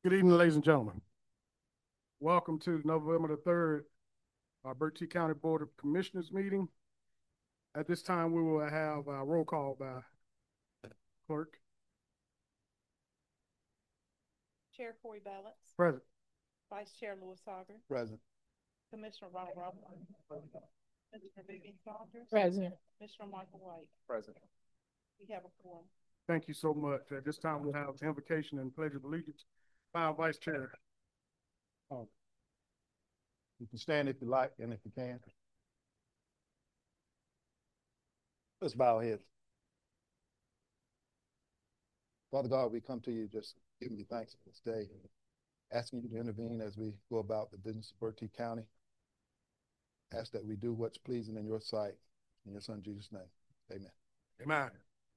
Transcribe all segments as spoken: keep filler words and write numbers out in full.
Good evening, ladies and gentlemen. Welcome to November the third, our Bertie County Board of Commissioners meeting. At this time, we will have a roll call by clerk. Chair Corey Ballots. Present. Vice Chair Louis Sauger. Present. Commissioner Ronald Robinson. Commissioner Vivian Saunders. Present. Commissioner Michael White. Present. We have a quorum. Thank you so much. At this time, we'll have invocation and pledge of allegiance by our Vice Chair. Oh. You can stand if you like and if you can. Let's bow our heads. Father God, we come to you just giving you thanks for this day, asking you to intervene as we go about the business of Bertie County. Ask that we do what's pleasing in your sight. In your son Jesus' name, amen. Amen.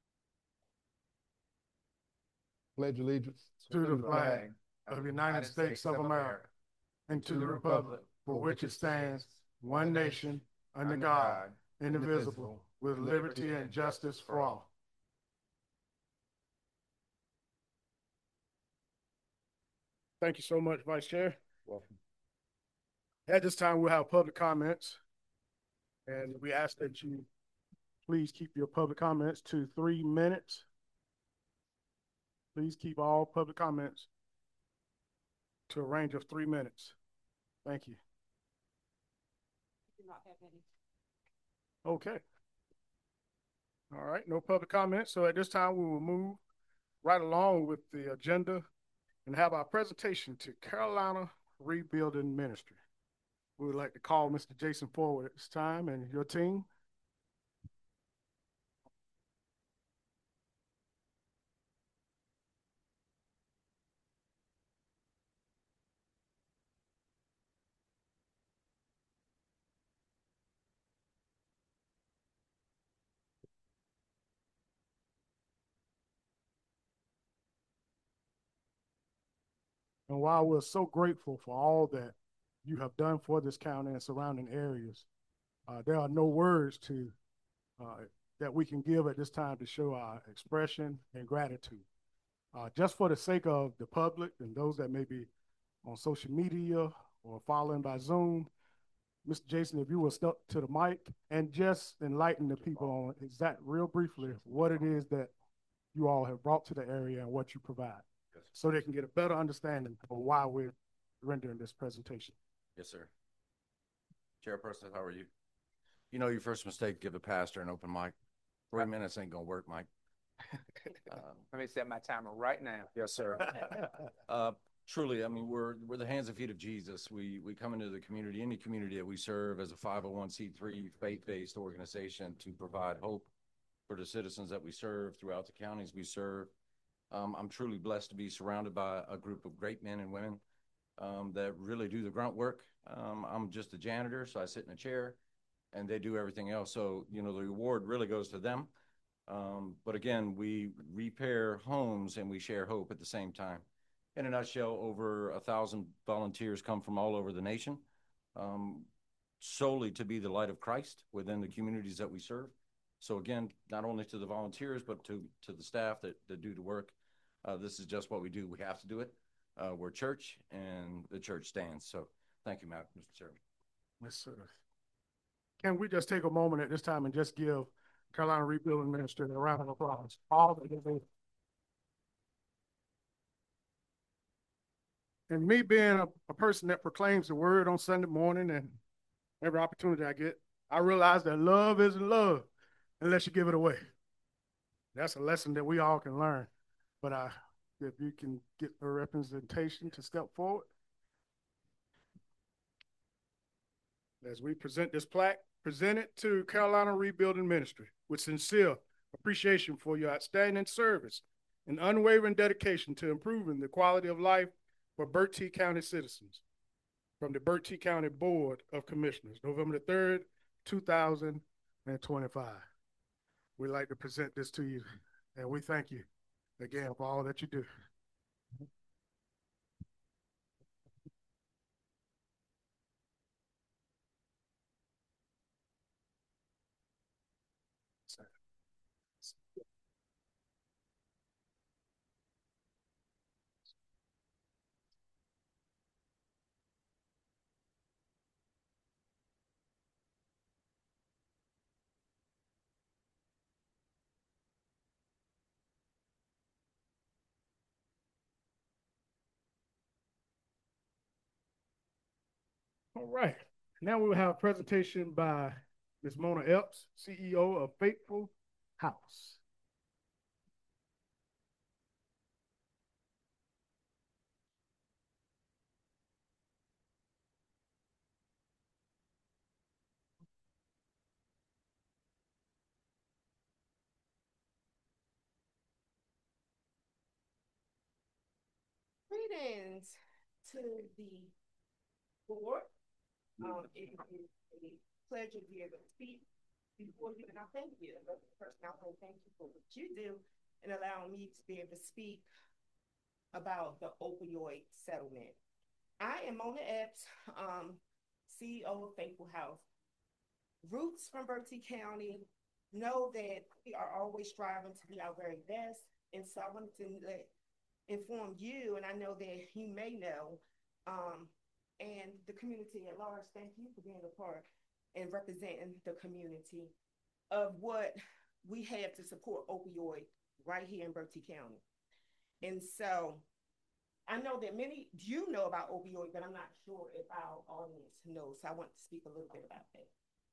Pledge allegiance to the flag of the United States of America and to the republic for which it stands, one nation, under God, indivisible, with liberty and justice for all. Thank you so much, Vice Chair. Welcome. At this time, we'll have public comments, and we ask that you please keep your public comments to three minutes. Please keep all public comments to a range of three minutes. Thank you. We do not have any. Okay. All right, no public comments. So at this time, we will move right along with the agenda and have our presentation to Carolina Rebuilding Ministry. We would like to call Mister Jason forward at this time and your team. And while we're so grateful for all that you have done for this county and surrounding areas, uh, there are no words to uh, that we can give at this time to show our expression and gratitude. Uh, just for the sake of the public and those that may be on social media or following by Zoom, Mister Jason, if you will step to the mic and just enlighten the people on exact, real briefly, what it is that you all have brought to the area and what you provide, so they can get a better understanding of why we're rendering this presentation. Yes, sir. Chairperson, how are you? You know your first mistake, give a pastor an open mic. Three minutes ain't gonna work, Mike. Um, Let me set my timer right now. Yes, sir. uh, truly, I mean, we're we're the hands and feet of Jesus. We we come into the community, any community that we serve, as a five oh one c three faith-based organization to provide hope for the citizens that we serve throughout the counties we serve. Um, I'm truly blessed to be surrounded by a group of great men and women um, that really do the grunt work. Um, I'm just a janitor, so I sit in a chair, and they do everything else. So, you know, the reward really goes to them. Um, but again, we repair homes and we share hope at the same time. In a nutshell, over a thousand volunteers come from all over the nation, um, solely to be the light of Christ within the communities that we serve. So again, not only to the volunteers, but to, to the staff that, that do the work. Uh, this is just what we do. We have to do it. Uh, we're church, and the church stands. So thank you, Mister Chairman. Yes, sir. Can we just take a moment at this time and just give Carolina Rebuilding Ministry a round of applause? All that they do. And me being a, a person that proclaims the word on Sunday morning and every opportunity I get, I realize that love isn't love unless you give it away. That's a lesson that we all can learn. But I, if you can get a representation to step forward. As we present this plaque, present it to Carolina Rebuilding Ministry with sincere appreciation for your outstanding service and unwavering dedication to improving the quality of life for Bertie County citizens. From the Bertie County Board of Commissioners, November the third, two thousand twenty-five. We'd like to present this to you, and we thank you again for all that you do. All right. Now we will have a presentation by Miz Mona Epps, C E O of Faithful House. Greetings to the board. Um, it is a pleasure to be able to speak before you, and I thank you. First, I want to thank you for what you do and allowing me to be able to speak about the opioid settlement. I am Mona Epps, um, C E O of Faithful House. Roots from Bertie County, know that we are always striving to be our very best, and so I wanted to let inform you, and I know that you may know, um, and the community at large, thank you for being a part and representing the community of what we have to support opioid right here in Bertie County. And so I know that many you know about opioid, but I'm not sure if our audience knows. So I want to speak a little bit about that.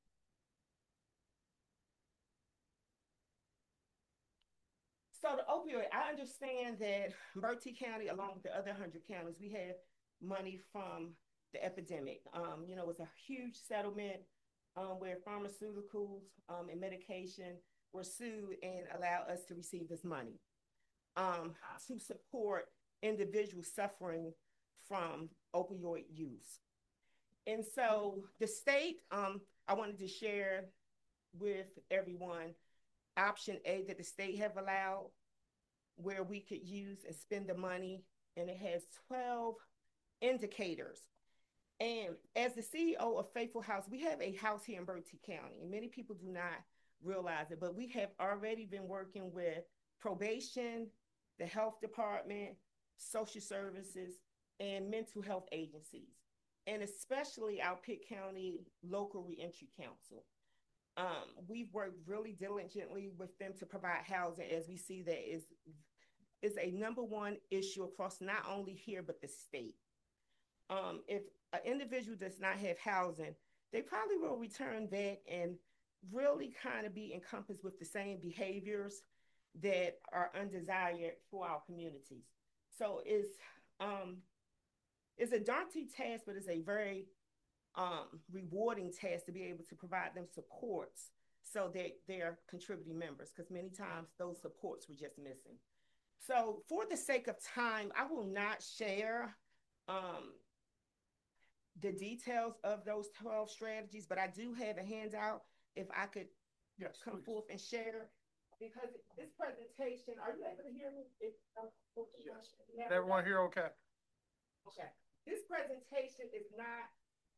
So the opioid, I understand that Bertie County, along with the other one hundred counties, we have money from the epidemic. Um, you know, it's a huge settlement um, where pharmaceuticals um, and medication were sued and allowed us to receive this money um, to support individuals suffering from opioid use. And so the state, um, I wanted to share with everyone option A that the state have allowed where we could use and spend the money, and it has twelve indicators. And as the C E O of Faithful House, we have a house here in Bertie County, and many people do not realize it, but we have already been working with probation, the health department, social services, and mental health agencies, and especially our Pitt County Local Reentry Council. Um, we've worked really diligently with them to provide housing, as we see that is, is a number one issue across not only here, but the state. Um, if an individual does not have housing, they probably will return back and really kind of be encompassed with the same behaviors that are undesired for our communities. So it's, um, it's a daunting task, but it's a very um, rewarding task to be able to provide them supports so that they're contributing members, because many times those supports were just missing. So for the sake of time, I will not share um, the details of those twelve strategies, but I do have a handout if I could Yes, come please. forth and share, because this presentation, are you able to hear me? If, uh, Yes. yeah. Everyone here okay? Okay. This presentation is not,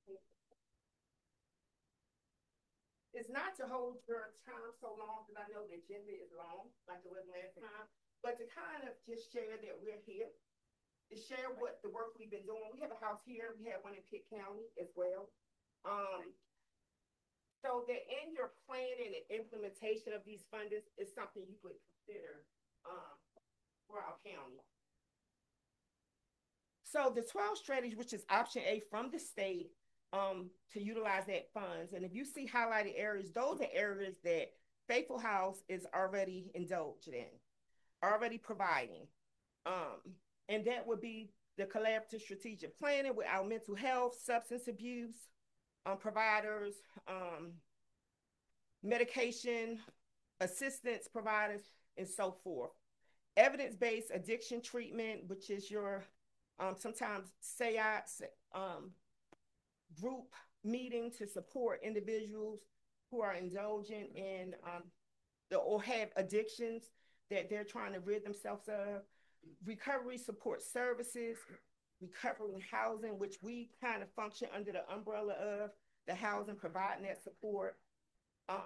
it's not to hold your time so long, because I know the agenda is long, like it was last time, but to kind of just share that we're here, to share what the work we've been doing. We have a house here, we have one in Pitt County as well. Um, so that in your planning and implementation of these funds is something you could consider um, for our county. So the twelve strategies, which is option A from the state, um, to utilize that funds. And if you see highlighted areas, those are areas that Faithful House is already indulged in, already providing. Um, and that would be the collaborative strategic planning with our mental health, substance abuse um, providers, um, medication assistance providers, and so forth. Evidence-based addiction treatment, which is your um, sometimes seance um, group meeting to support individuals who are indulging in um, the, or have addictions that they're trying to rid themselves of. Recovery support services, recovery housing, which we kind of function under the umbrella of the housing, providing that support. Uh,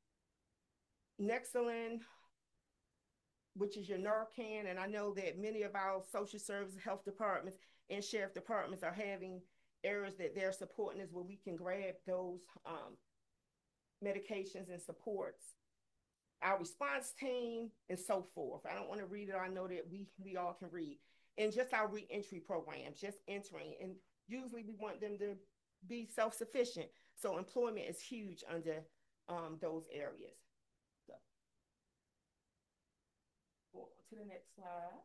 Nexalin, which is your Narcan, and I know that many of our social services, health departments, and sheriff departments are having areas that they're supporting us where we can grab those um, medications and supports. Our response team, and so forth. I don't want to read it. I know that we, we all can read. And just our reentry programs, just entering. And usually we want them to be self-sufficient. So employment is huge under um, those areas. So, go on to the next slide.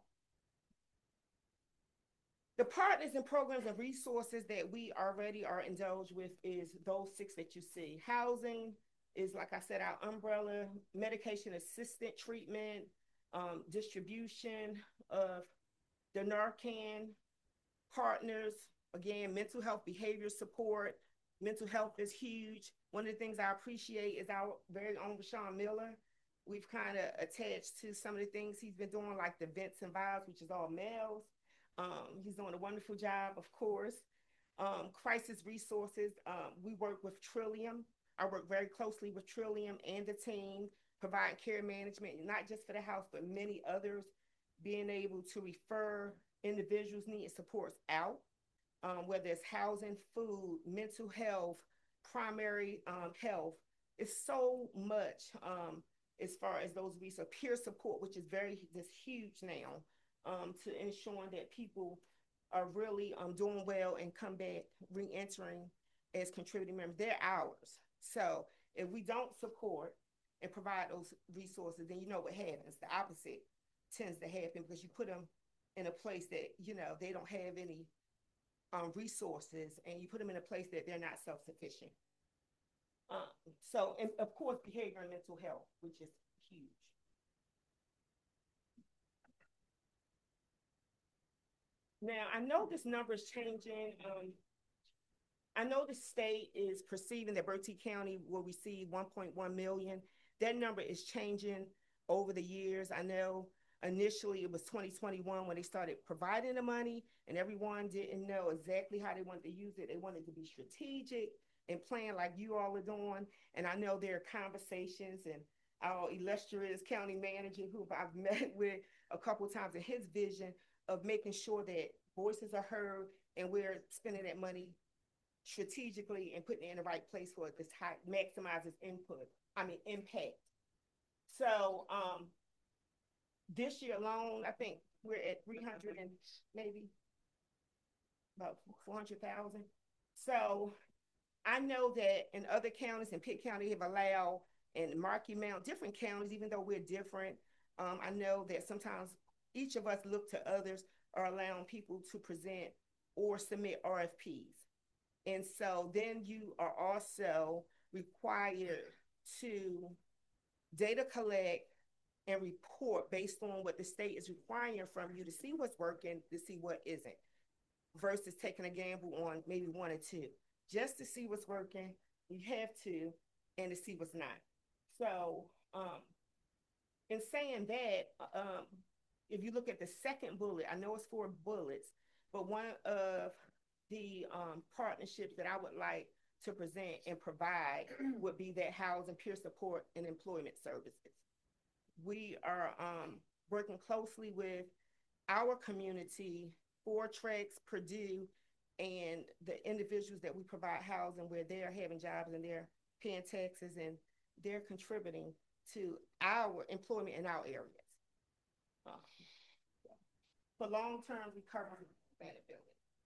The partners and programs and resources that we already are indulged with is those six that you see. Housing is, like I said, our umbrella, medication assistant treatment, um, distribution of the Narcan, partners, again, mental health behavior support. Mental health is huge. One of the things I appreciate is our very own Rashawn Miller. We've kind of attached to some of the things he's been doing, like the Vents and Vibes, which is all males. Um, he's doing a wonderful job, of course. Um, crisis resources, um, we work with Trillium. I work very closely with Trillium and the team, providing care management, not just for the house, but many others, being able to refer individuals needing supports out, um, whether it's housing, food, mental health, primary um, health. It's so much um, as far as those resources, peer support, which is very, this huge now, um, to ensuring that people are really um, doing well and come back re-entering as contributing members. They're ours. So if we don't support and provide those resources, then you know what happens. The opposite tends to happen because you put them in a place that, you know, they don't have any um, resources, and you put them in a place that they're not self-sufficient. Um, so, and of course, behavior and mental health, which is huge. Now, I know this number is changing. Um, I know the state is perceiving that Berkeley County will receive one point one million. That number is changing over the years. I know initially it was twenty twenty-one when they started providing the money, and everyone didn't know exactly how they wanted to use it. They wanted to be strategic and plan like you all are doing. And I know there are conversations, and our illustrious county manager, who I've met with a couple of times, in his vision of making sure that voices are heard and we're spending that money strategically and putting it in the right place for it to maximize its input, I mean, impact. So um, this year alone, I think we're at three hundred and maybe about four hundred thousand. So I know that in other counties, in Pitt County, have allowed, and Marquis Mount, different counties, even though we're different, um, I know that sometimes each of us look to others or allowing people to present or submit R F Ps. And so then you are also required to data collect and report based on what the state is requiring from you to see what's working, to see what isn't, versus taking a gamble on maybe one or two. Just to see what's working, you have to, and to see what's not. So um, in saying that, um, if you look at the second bullet, I know it's four bullets, but one of the um, partnerships that I would like to present and provide would be that housing, peer support, and employment services. We are um, working closely with our community, Fortrex, Purdue, and the individuals that we provide housing, where they're having jobs and they're paying taxes and they're contributing to our employment in our areas. Uh, for long-term recovery and sustainability.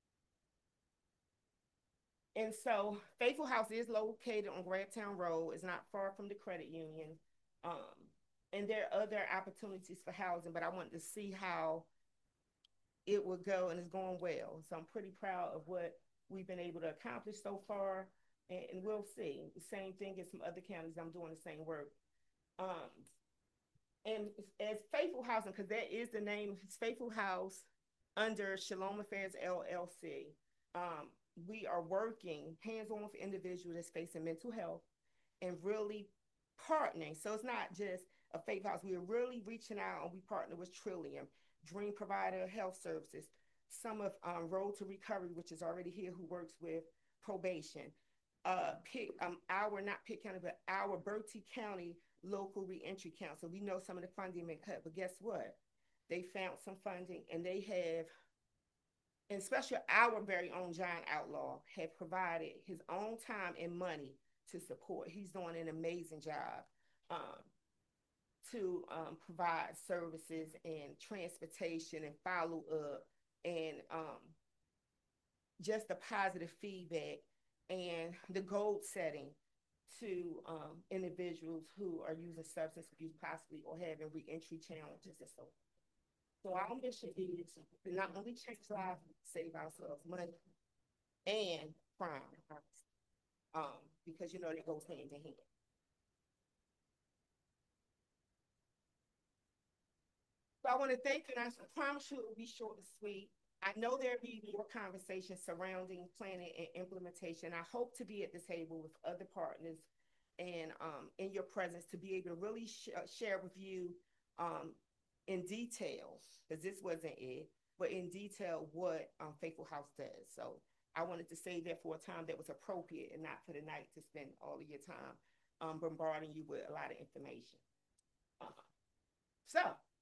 And so Faithful House is located on Grabtown Road. It's not far from the credit union. Um, and there are other opportunities for housing, but I wanted to see how it would go, and it's going well. So I'm pretty proud of what we've been able to accomplish so far, and, and we'll see. The same thing in some other counties, I'm doing the same work. Um, and as Faithful Housing, because that is the name, it's Faithful House under Shalom Affairs L L C. Um, we are working hands-on with individuals that's facing mental health and really partnering. So it's not just a Faithful House. We're really reaching out, and we partner with Trillium, Dream Provider Health Services, some of um, Road to Recovery, which is already here, who works with probation. Uh, Pitt, um, our, not Pitt County, but our Berkeley County Local Reentry Council. We know some of the funding been cut, but guess what? They found some funding, and they have, and especially our very own John Outlaw, had provided his own time and money to support. He's doing an amazing job um, to um, provide services and transportation and follow up, and um, just the positive feedback and the goal setting to um, individuals who are using substance abuse possibly or having reentry challenges and so on. So our mission is to not only change lives, save ourselves money and crime, um, because you know they go hand in hand. So I want to thank you, and I promise you it will be short and sweet. I know there'll be more conversations surrounding planning and implementation. I hope to be at the table with other partners and um, in your presence to be able to really sh share with you um, in detail, because this wasn't it, but in detail what um, Faithful House does. So I wanted to say that for a time that was appropriate and not for the night to spend all of your time um, bombarding you with a lot of information. Uh, so,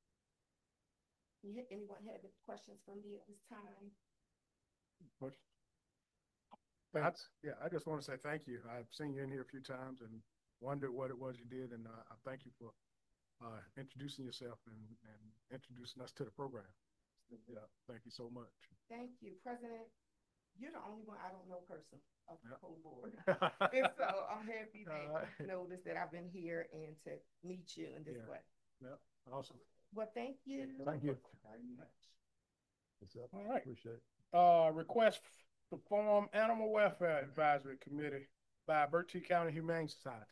anyone have any questions for me at this time? Questions? Thanks. Yeah, I just want to say thank you. I've seen you in here a few times and wondered what it was you did, and uh, I thank you for uh, introducing yourself and, and introducing us to the program. Yeah, thank you so much. Thank you, President. You're the only one I don't know person of the Yep. whole board. And so I'm happy that Uh, you noticed that I've been here and to meet you in this Yeah. way. Yeah, awesome. Well, thank you. Thank you. Very much. What's up? All right. Appreciate it. Uh, request to form Animal Welfare Advisory Committee by Bertie County Humane Society.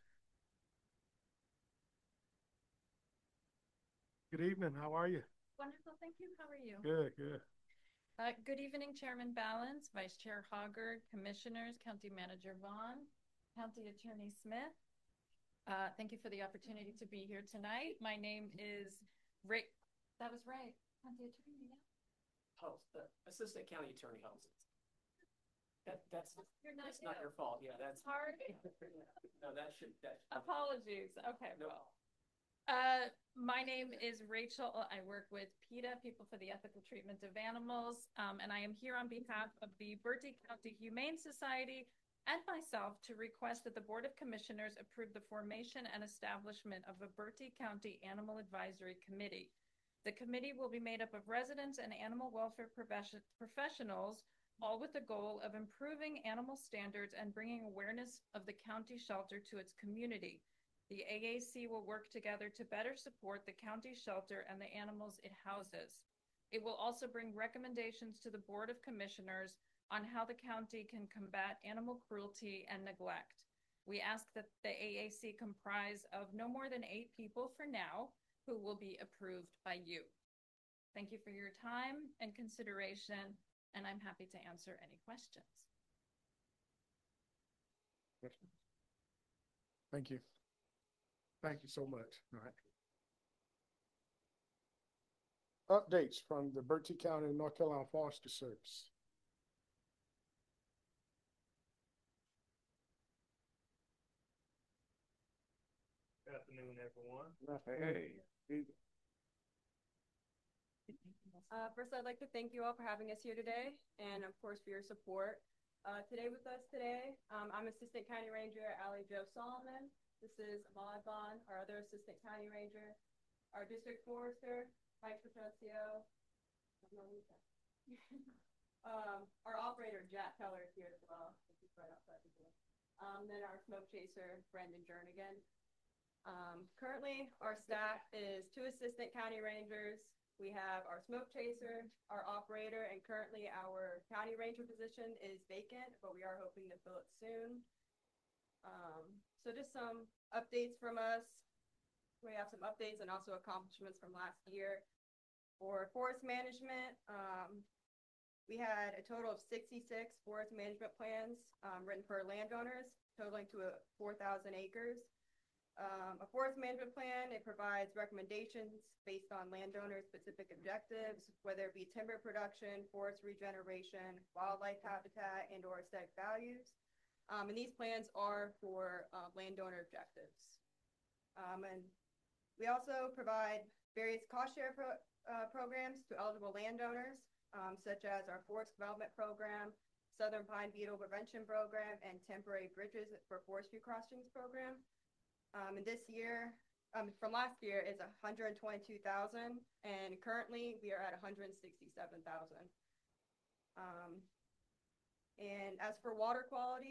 Good evening. How are you? Wonderful, thank you. How are you? Good, good. Uh, good evening, Chairman Balance, Vice Chair Hoggard, Commissioners, County Manager Vaughn, County Attorney Smith. Uh, thank you for the opportunity to be here tonight. My name is Rick. That was right. County Attorney, yeah. House, the assistant county attorney houses. That, that's, You're not that's not new. your fault, yeah, that's. It's hard. No, that should, that. Apologies. Okay, No. well. Uh, my name is Rachel. I work with PETA, People for the Ethical Treatment of Animals, um, and I am here on behalf of the Bertie County Humane Society and myself to request that the Board of Commissioners approve the formation and establishment of a Bertie County Animal Advisory Committee. The committee will be made up of residents and animal welfare profession professionals, all with the goal of improving animal standards and bringing awareness of the county shelter to its community. The A A C will work together to better support the county shelter and the animals it houses. It will also bring recommendations to the Board of Commissioners on how the county can combat animal cruelty and neglect. We ask that the A A C comprise of no more than eight people for now, who will be approved by you. Thank you for your time and consideration, and I'm happy to answer any questions. Thank you. Thank you so much. All right. Updates from the Bertie County, North Carolina Forestry Service. Good afternoon, everyone. Hey. Uh, first, I'd like to thank you all for having us here today, and of course for your support. Uh, today with us today, um, I'm Assistant County Ranger Allie Jo Solomon. This is Ahmad Bond, our other Assistant County Ranger. Our District Forester, Mike Patricio. um, our Operator, Jack Keller, is here as well. He's right outside the door. Um, then our Smoke Chaser, Brendan Jernigan. Um, currently, our staff is two Assistant County Rangers. We have our Smoke Chaser, our Operator, and currently our County Ranger position is vacant, but we are hoping to fill it soon. Um, so just some updates from us. We have some updates and also accomplishments from last year. For forest management, um, we had a total of sixty-six forest management plans um, written for landowners, totaling to a four thousand acres. Um, a forest management plan, it provides recommendations based on landowner specific objectives, whether it be timber production, forest regeneration, wildlife habitat, and or aesthetic values. Um, and these plans are for uh, landowner objectives. Um, and we also provide various cost share pro uh, programs to eligible landowners, um, such as our Forest Development Program, Southern Pine Beetle Prevention Program, and Temporary Bridges for Forestry Crossings Program. Um, and this year, um, from last year, is one hundred twenty-two thousand, and currently we are at one hundred sixty-seven thousand. Um, and as for water quality,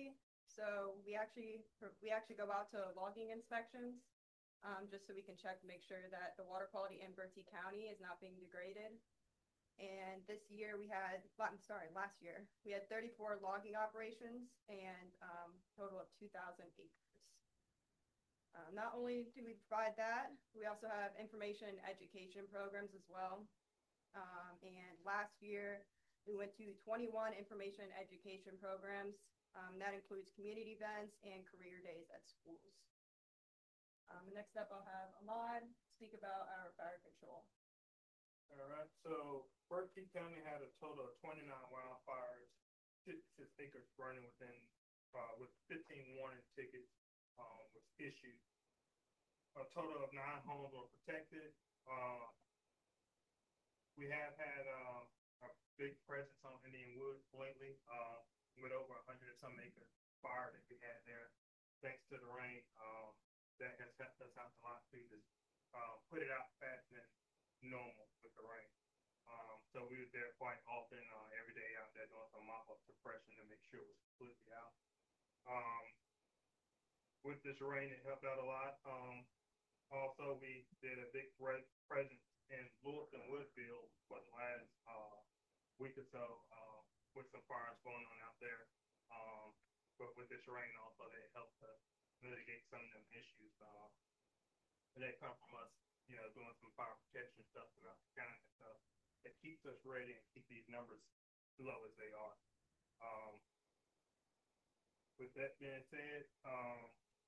So we actually, we actually go out to logging inspections, um, just so we can check to make sure that the water quality in Bertie County is not being degraded. And this year we had, I'm sorry, last year, we had thirty-four logging operations and um, total of two thousand acres. Um, not only do we provide that, we also have information and education programs as well. Um, and last year we went to twenty-one information and education programs. Um, that includes community events and career days at schools. Um, the next up I'll have Ahmad speak about our fire control. All right, so Berkeley County had a total of twenty-nine wildfires, fifty-six acres burning within, uh, with fifteen warning tickets, um, was issued. A total of nine homes were protected. Uh, we have had, uh, a big presence on Indian Woods lately, uh, with over a hundred and some acre fire that we had there. Thanks to the rain, um, that has helped us out a lot to just, uh, put it out faster than normal with the rain. Um, so we were there quite often, uh, every day out there doing some mop up suppression to make sure it was completely out. Um, with this rain, it helped out a lot. Um, also we did a big pre presence in Lewiston Woodfield for the last, uh, week or so, uh, with some fires going on out there. Um, but with this rain also, they helped to mitigate some of them issues. Uh, and they come from us, you know, doing some fire protection stuff throughout the county and stuff. It keeps us ready and keep these numbers low as they are. Um, with that being said, um,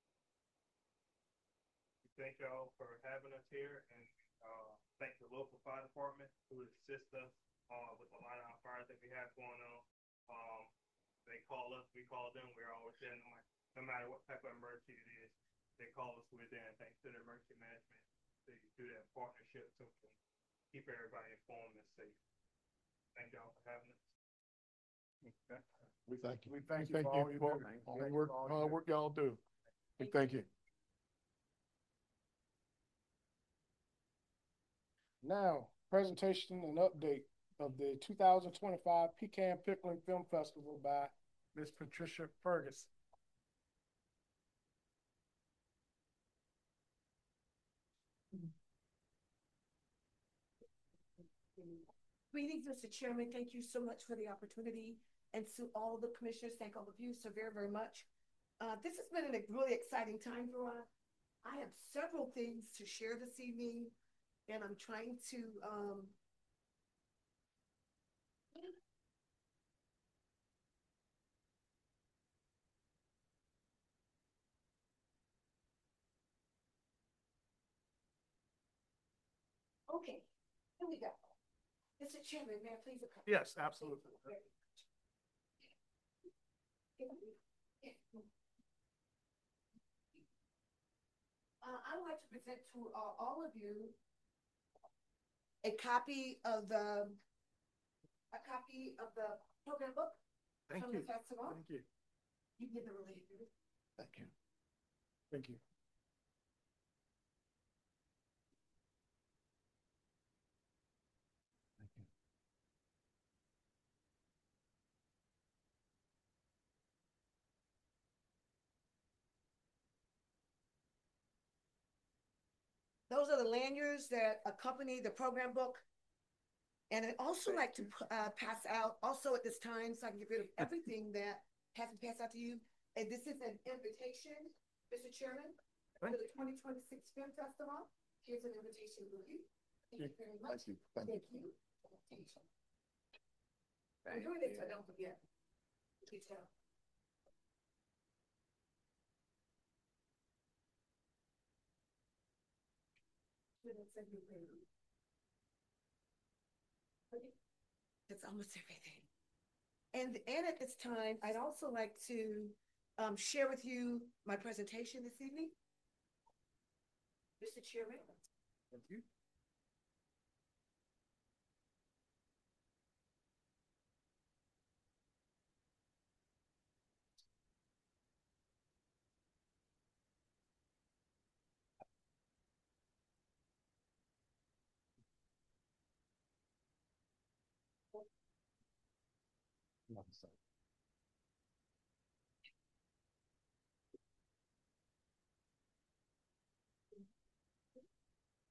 we thank y'all for having us here, and uh, thank the local fire department who assist us uh, with a lot of our fires that we have going on. Um, they call us, we call them. We're always there, no matter, no matter what type of emergency it is. They call us, we're there, and thanks to the emergency management, they do that partnership so we can keep everybody informed and safe. Thank y'all for having us. Okay. We thank you. We thank you for all you do. All Thank the you work, for all you hard do. work y'all do. We thank you. Now, presentation and update of the two thousand twenty-five Pecan Pickling Film Festival by Miz Patricia Ferguson. Greetings, Mister Chairman. Thank you so much for the opportunity. And to all the commissioners, thank all of you so very, very much. Uh, this has been a really exciting time for us. I have several things to share this evening, and I'm trying to um, okay, here we go. Mister Chairman, may I please? Yes, absolutely. Uh, I would like to present to uh, all of you a copy of the a copy of the program book Thank from you. the festival. Thank you. You can get the related. Thank you. Thank you. Thank you. Those are the lanyards that accompany the program book. And I'd also like to uh, pass out, also at this time, so I can get rid of everything that hasn't passed out to you. And this is an invitation, Mister Chairman, for the twenty twenty-six Film Festival. Here's an invitation for you. Thank you very much. Thank you. Thank you. Thank you. Invitation. I'm doing it so I don't forget. Please tell. That's almost everything. And, and at this time, I'd also like to um, share with you my presentation this evening. Mister Chairman. Thank you.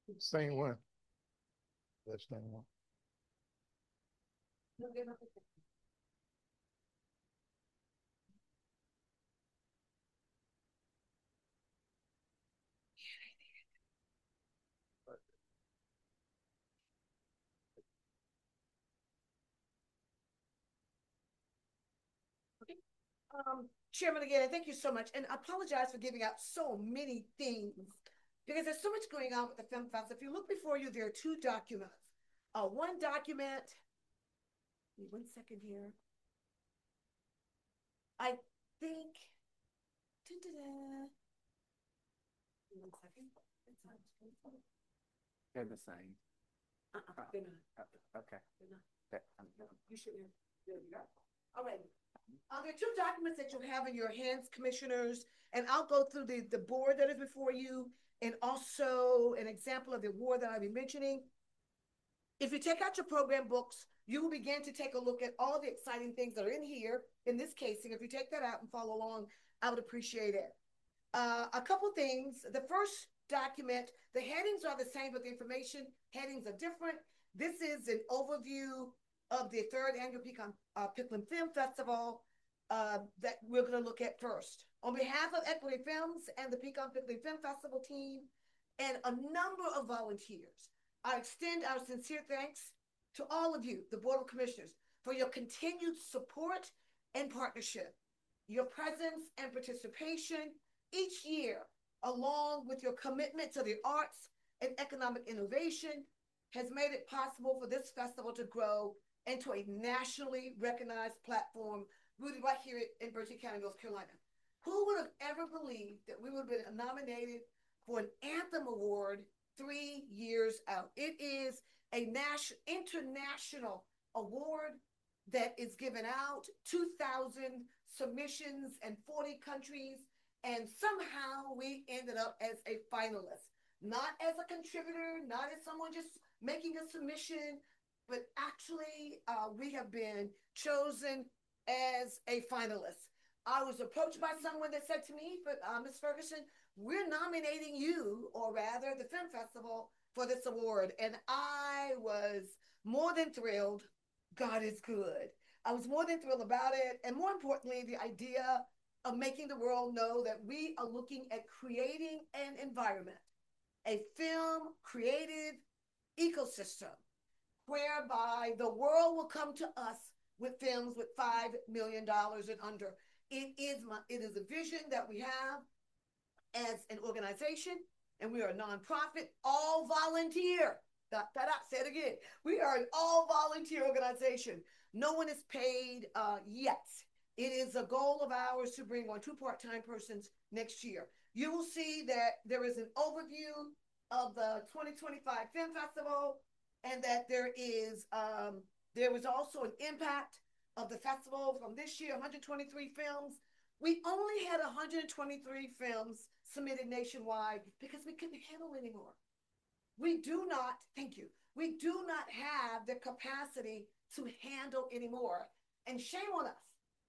Same one. That's same one. Um, Chairman, again, thank you so much. And I apologize for giving out so many things because there's so much going on with the Film Fest. If you look before you, there are two documents. Uh, one document, give me one second here. I think, da-da-da. One second. They're the same. Uh-uh, they're not. Okay. They're not. That- I'm- No, you should have. There you go. All right. Uh, there are two documents that you have in your hands, commissioners, and I'll go through the, the board that is before you and also an example of the award that I'll be mentioning. If you take out your program books, you will begin to take a look at all the exciting things that are in here, in this casing. If you take that out and follow along, I would appreciate it. Uh, a couple things. The first document, the headings are the same, but the information headings are different. This is an overview of the third annual Pecan uh, Pickland Film Festival uh, that we're going to look at first. On behalf of Equity Films and the Pecan Pickland Film Festival team and a number of volunteers, I extend our sincere thanks to all of you, the Board of Commissioners, for your continued support and partnership. Your presence and participation each year, along with your commitment to the arts and economic innovation, has made it possible for this festival to grow into a nationally recognized platform rooted right here in Berkeley County, North Carolina. Who would have ever believed that we would have been nominated for an Anthem Award three years out? It is a national, international award that is given out, two thousand submissions in forty countries, and somehow we ended up as a finalist. Not as a contributor, not as someone just making a submission, but actually uh, we have been chosen as a finalist. I was approached by someone that said to me, but uh, Miz Ferguson, we're nominating you, or rather the Film Festival, for this award. And I was more than thrilled. God is good. I was more than thrilled about it. And more importantly, the idea of making the world know that we are looking at creating an environment, a film creative ecosystem, whereby the world will come to us with films with five million dollars and under. It is my, it is a vision that we have as an organization, and we are a nonprofit, all volunteer. Dot, dot, dot, say it again. We are an all volunteer organization. No one is paid uh, yet. It is a goal of ours to bring on two part-time persons next year. You will see that there is an overview of the twenty twenty-five Film Festival, and that there is um, there was also an impact of the festival from this year, one hundred twenty-three films. We only had one hundred twenty-three films submitted nationwide because we couldn't handle anymore. We do not, thank you, we do not have the capacity to handle anymore. And shame on us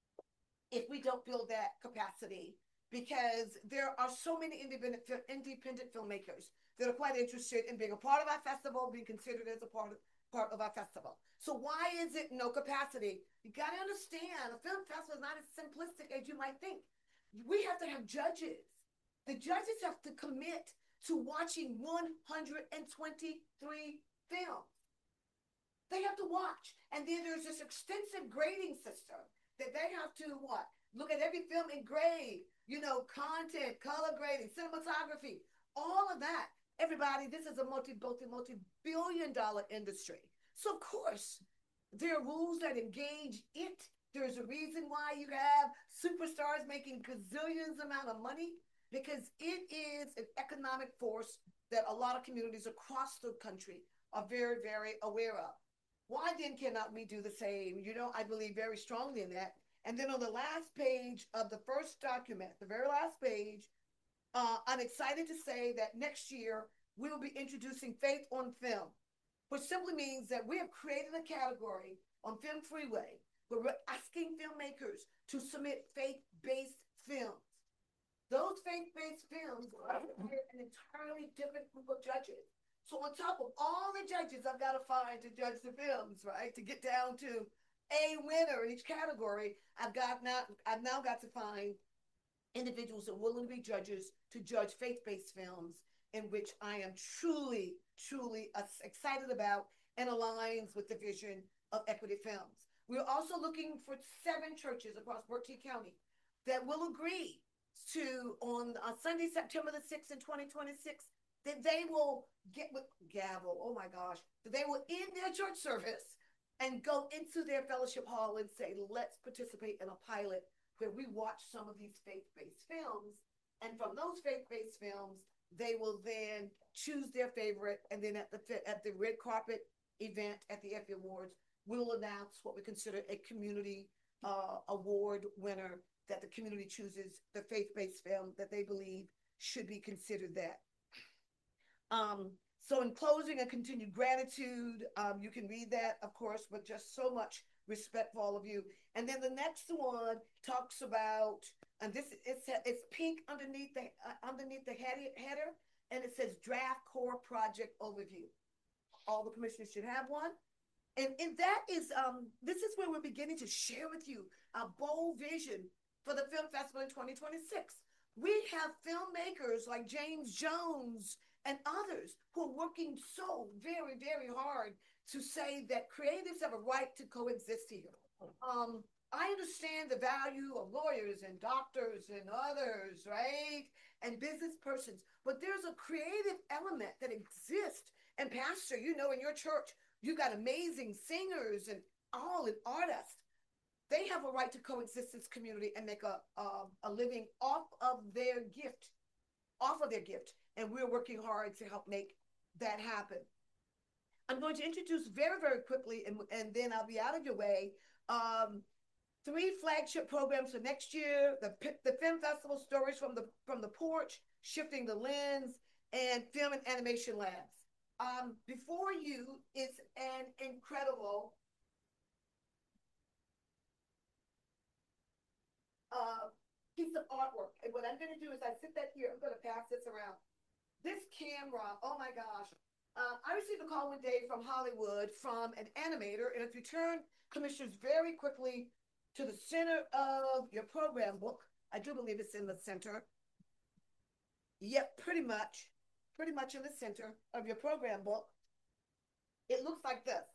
if we don't build that capacity, because there are so many independent, independent filmmakers that are quite interested in being a part of our festival, being considered as a part of, part of our festival. So why is it no capacity? You got to understand, a film festival is not as simplistic as you might think. We have to have judges. The judges have to commit to watching one hundred twenty-three films. They have to watch. And then there's this extensive grading system that they have to what? Look at every film and grade, you know, content, color grading, cinematography, all of that. Everybody, this is a multi, multi, multi-billion dollar industry. So of course, there are rules that engage it. There's a reason why you have superstars making gazillions amount of money, because it is an economic force that a lot of communities across the country are very, very aware of. Why then cannot we do the same? You know, I believe very strongly in that. And then on the last page of the first document, the very last page, uh, I'm excited to say that next year we will be introducing Faith on Film, which simply means that we have created a category on Film Freeway where we're asking filmmakers to submit faith-based films. Those faith-based films are an entirely different group of judges. So on top of all the judges I've got to find to judge the films, right, to get down to a winner in each category, I've got now I've now got to find individuals that are willing to be judges to judge faith-based films, in which I am truly, truly uh, excited about and aligns with the vision of Equity Films. We're also looking for seven churches across Berkeley County that will agree to, on uh, Sunday, September the sixth in twenty twenty-six, that they will get with gavel, oh my gosh, that they will end their church service and go into their fellowship hall and say, let's participate in a pilot where we watch some of these faith-based films. And from those faith-based films, they will then choose their favorite. And then at the at the red carpet event at the Effie Awards, we'll announce what we consider a community uh, award winner, that the community chooses the faith-based film that they believe should be considered that. Um, so in closing, a continued gratitude, um, you can read that, of course, but just so much respect for all of you. And then the next one talks about, and this it's it's pink underneath the uh, underneath the header, header, and it says Draft Core Project Overview. All the commissioners should have one. And, and that is, um, this is where we're beginning to share with you a bold vision for the Film Festival in twenty twenty-six. We have filmmakers like James Jones and others who are working so very, very hard to say that creatives have a right to coexist here. Um, I understand the value of lawyers and doctors and others, right? And business persons, but there's a creative element that exists. And Pastor, you know, in your church, you got amazing singers and all and artists. They have a right to coexist in this community and make a, a, a living off of their gift, off of their gift. And we're working hard to help make that happen. I'm going to introduce very, very quickly, and, and then I'll be out of your way, um, three flagship programs for next year: the the Film Festival Stories from the from the Porch, Shifting the Lens, and Film and Animation Labs. Um, before you is an incredible uh, piece of artwork. And what I'm going to do is I sit that here. I'm going to pass this around. This camera, oh my gosh. Uh, I received a call one day from Hollywood from an animator, and if you turn, commissioners, very quickly to the center of your program book, I do believe it's in the center. Yep, pretty much, pretty much in the center of your program book. It looks like this.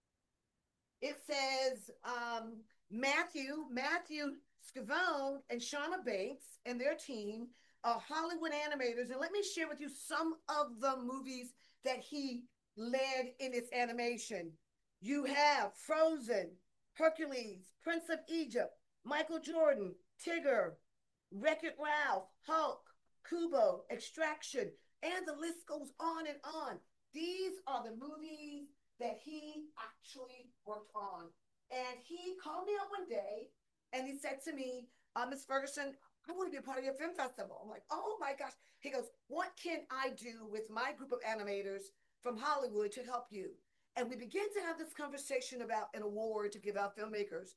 It says um, Matthew, Matthew Scavone and Shauna Banks and their team are Hollywood animators. And let me share with you some of the movies that he led in its animation. You have Frozen, Hercules, Prince of Egypt, Michael Jordan, Tigger, Wreck-It Ralph, Hulk, Kubo, Extraction, and the list goes on and on. These are the movies that he actually worked on. And he called me up one day and he said to me, uh, Miz Ferguson, I want to be a part of your film festival. I'm like, oh my gosh. He goes, what can I do with my group of animators from Hollywood to help you? And we began to have this conversation about an award to give out filmmakers.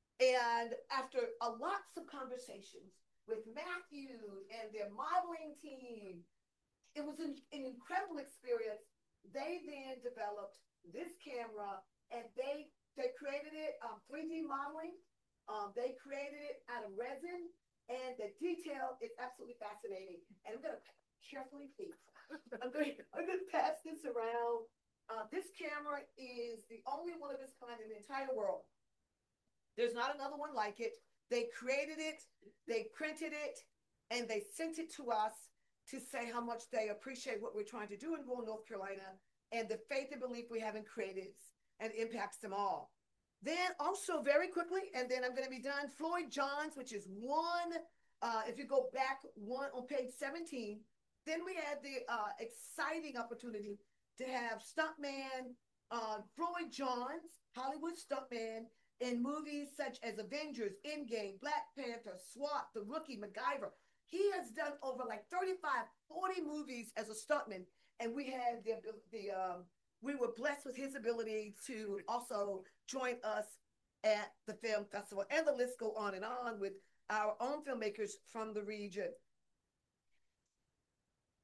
And after a lots of conversations with Matthew and their modeling team, it was an, an incredible experience. They then developed this camera, and they they created it um, three D modeling. Um, they created it out of resin. And the detail is absolutely fascinating. And I'm going to carefully think. I'm going I'm going to pass this around. Uh, this camera is the only one of its kind in the entire world. There's not another one like it. They created it, they printed it, and they sent it to us to say how much they appreciate what we're trying to do in rural North Carolina and the faith and belief we have in creatives, and impacts them all. Then also very quickly, and then I'm going to be done, Floyd Johns, which is one, uh, if you go back one on page seventeen, then we had the uh, exciting opportunity to have stuntman uh, Floyd Johns, Hollywood stuntman, in movies such as Avengers, Endgame, Black Panther, SWAT, The Rookie, MacGyver. He has done over like thirty-five, forty movies as a stuntman, and we had the, the um, we were blessed with his ability to also join us at the film festival, and the list go on and on with our own filmmakers from the region.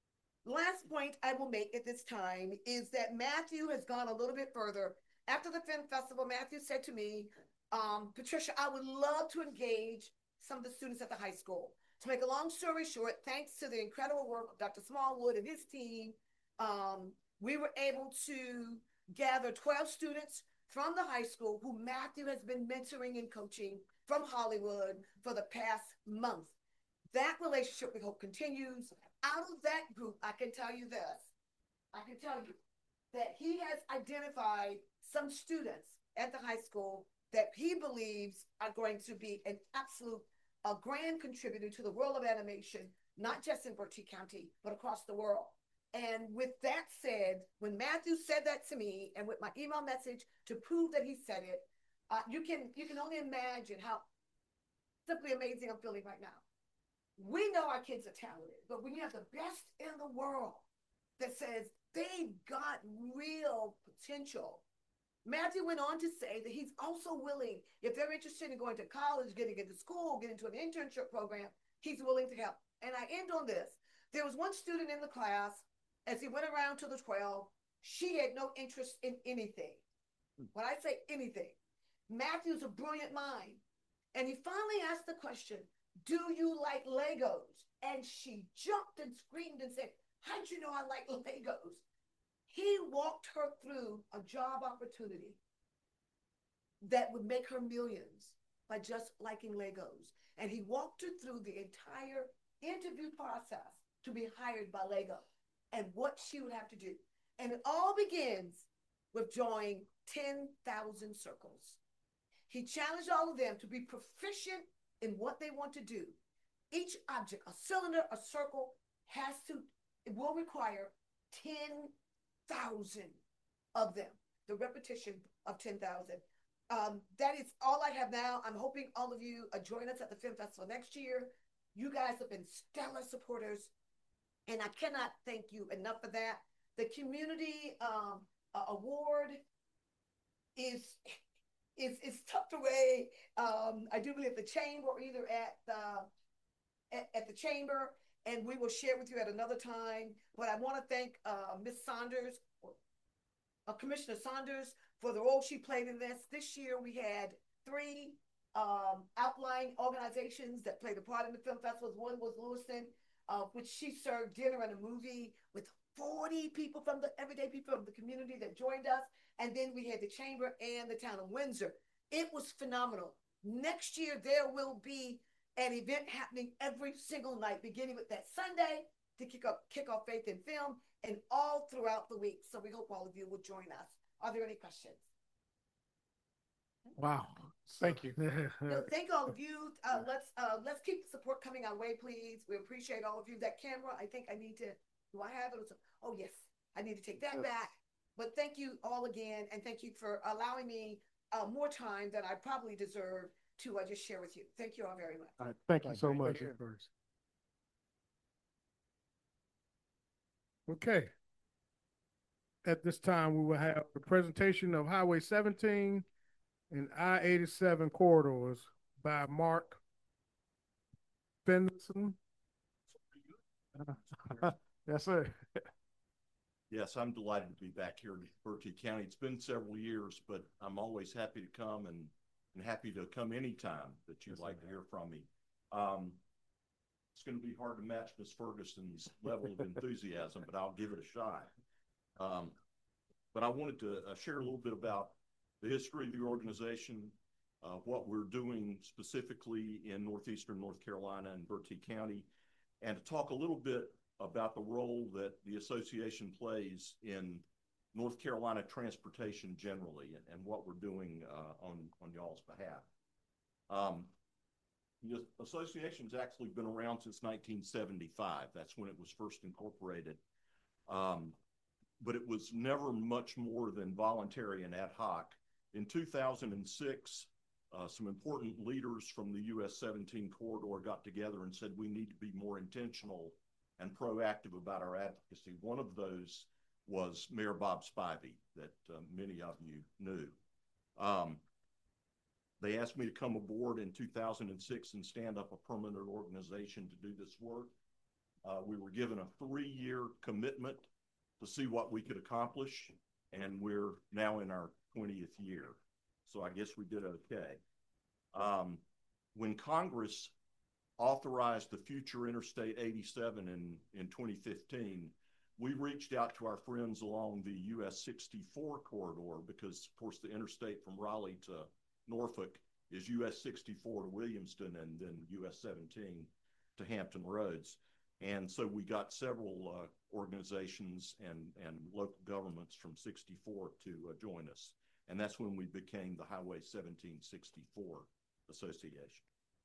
last point I will make at this time is that Matthew has gone a little bit further. After the film festival, Matthew said to me, um, Patricia, I would love to engage some of the students at the high school. To make a long story short, thanks to the incredible work of Doctor Smallwood and his team, um, we were able to gather twelve students from the high school who Matthew has been mentoring and coaching from Hollywood for the past month. That relationship we hope continues. Out of that group, I can tell you this. I can tell you that he has identified some students at the high school that he believes are going to be an absolute, a grand contributor to the world of animation, not just in Bertie County, but across the world. And with that said, when Matthew said that to me, and with my email message to prove that he said it, uh, you can you can only imagine how simply amazing I'm feeling right now. We know our kids are talented, but when you have the best in the world that says they've got real potential. Matthew went on to say that he's also willing, if they're interested in going to college, getting into school, getting into an internship program, he's willing to help. And I end on this. There was one student in the class, as he went around to the twelve, she had no interest in anything. When I say anything, Matthew's a brilliant mind. And he finally asked the question, do you like Legos? And she jumped and screamed and said, how'd you know I like Legos? He walked her through a job opportunity that would make her millions by just liking Legos. And he walked her through the entire interview process to be hired by Lego and what she would have to do. And it all begins with drawing ten thousand circles. He challenged all of them to be proficient in what they want to do. Each object, a cylinder, a circle, has to, it will require ten thousand of them, the repetition of ten thousand. Um, that is all I have now. I'm hoping all of you uh, join us at the Film Festival next year. You guys have been stellar supporters, and I cannot thank you enough for that. The community um, uh, award is, is, is tucked away. Um, I do believe the chamber, or either at the, at, at the chamber, and we will share with you at another time. But I want to thank uh, Miz Saunders, uh, Commissioner Saunders, for the role she played in this. This year we had three um, outlying organizations that played a part in the film festivals. One was Lewiston, uh, which she served dinner and a movie with forty people from the everyday people from the community that joined us. And then we had the chamber and the town of Windsor. It was phenomenal. Next year there will be an event happening every single night, beginning with that Sunday to kick off, kick off Faith in Film, and all throughout the week. So we hope all of you will join us. Are there any questions? Wow. Thank you. No, thank all of you. Uh, let's uh, let's keep the support coming our way, please. We appreciate all of you. That camera, I think I need to, do I have it? Oh, yes. I need to take that back. But thank you all again, and thank you for allowing me uh, more time than I probably deserve to uh, just share with you. Thank you all very much. All right, thank you so much. Thank First. Okay. At this time, we will have the presentation of Highway seventeen and I eighty-seven corridors by Mark Benson. Yes, sir. Yes, I'm delighted to be back here in Bertie County. It's been several years, but I'm always happy to come and, and happy to come anytime that you'd yes, like sir. to hear from me. Um, it's going to be hard to match Miz Ferguson's level of enthusiasm, but I'll give it a shot. Um, but I wanted to uh, share a little bit about the history of the organization, uh, what we're doing specifically in northeastern North Carolina and Bertie County, and to talk a little bit about the role that the association plays in North Carolina transportation generally, and, and what we're doing uh, on, on y'all's behalf. Um, the association's actually been around since nineteen seventy-five. That's when it was first incorporated. Um, but it was never much more than voluntary and ad hoc. In two thousand six, uh, some important leaders from the U S seventeen corridor got together and said we need to be more intentional and proactive about our advocacy. One of those was Mayor Bob Spivey, that uh, many of you knew. Um, they asked me to come aboard in two thousand six and stand up a permanent organization to do this work. Uh, we were given a three-year commitment to see what we could accomplish, and we're now in our twentieth year. So I guess we did okay. Um, when Congress authorized the future Interstate eighty-seven in, in twenty fifteen, we reached out to our friends along the U S sixty-four corridor because, of course, the interstate from Raleigh to Norfolk is U S sixty-four to Williamston and then U S seventeen to Hampton Roads. And so we got several uh, organizations and, and local governments from sixty-four to uh, join us. And that's when we became the Highway seventeen sixty-four Association.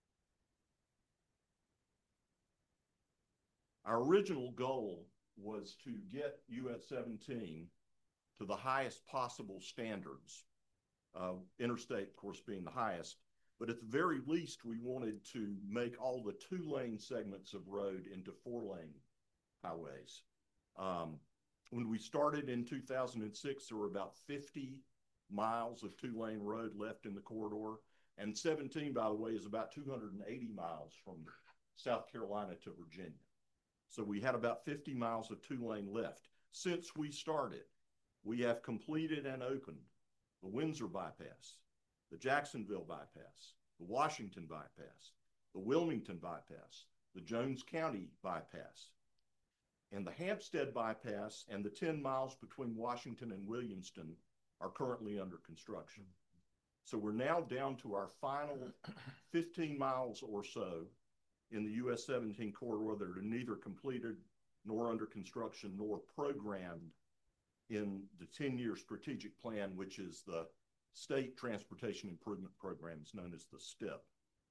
Our original goal was to get U S seventeen to the highest possible standards, uh, interstate, of course, being the highest, but at the very least, we wanted to make all the two-lane segments of road into four-lane highways. Um, when we started in two thousand six, there were about fifty miles of two-lane road left in the corridor, and seventeen, by the way, is about two hundred eighty miles from South Carolina to Virginia. So we had about fifty miles of two-lane left. Since we started, we have completed and opened the Windsor bypass, the Jacksonville bypass, the Washington bypass, the Wilmington bypass, the Jones County bypass, and the Hampstead bypass and the ten miles between Washington and Williamston are currently under construction. So we're now down to our final fifteen miles or so in the U S seventeen corridor that are neither completed nor under construction nor programmed in the ten-year strategic plan, which is the State Transportation Improvement Programs known as the STIP.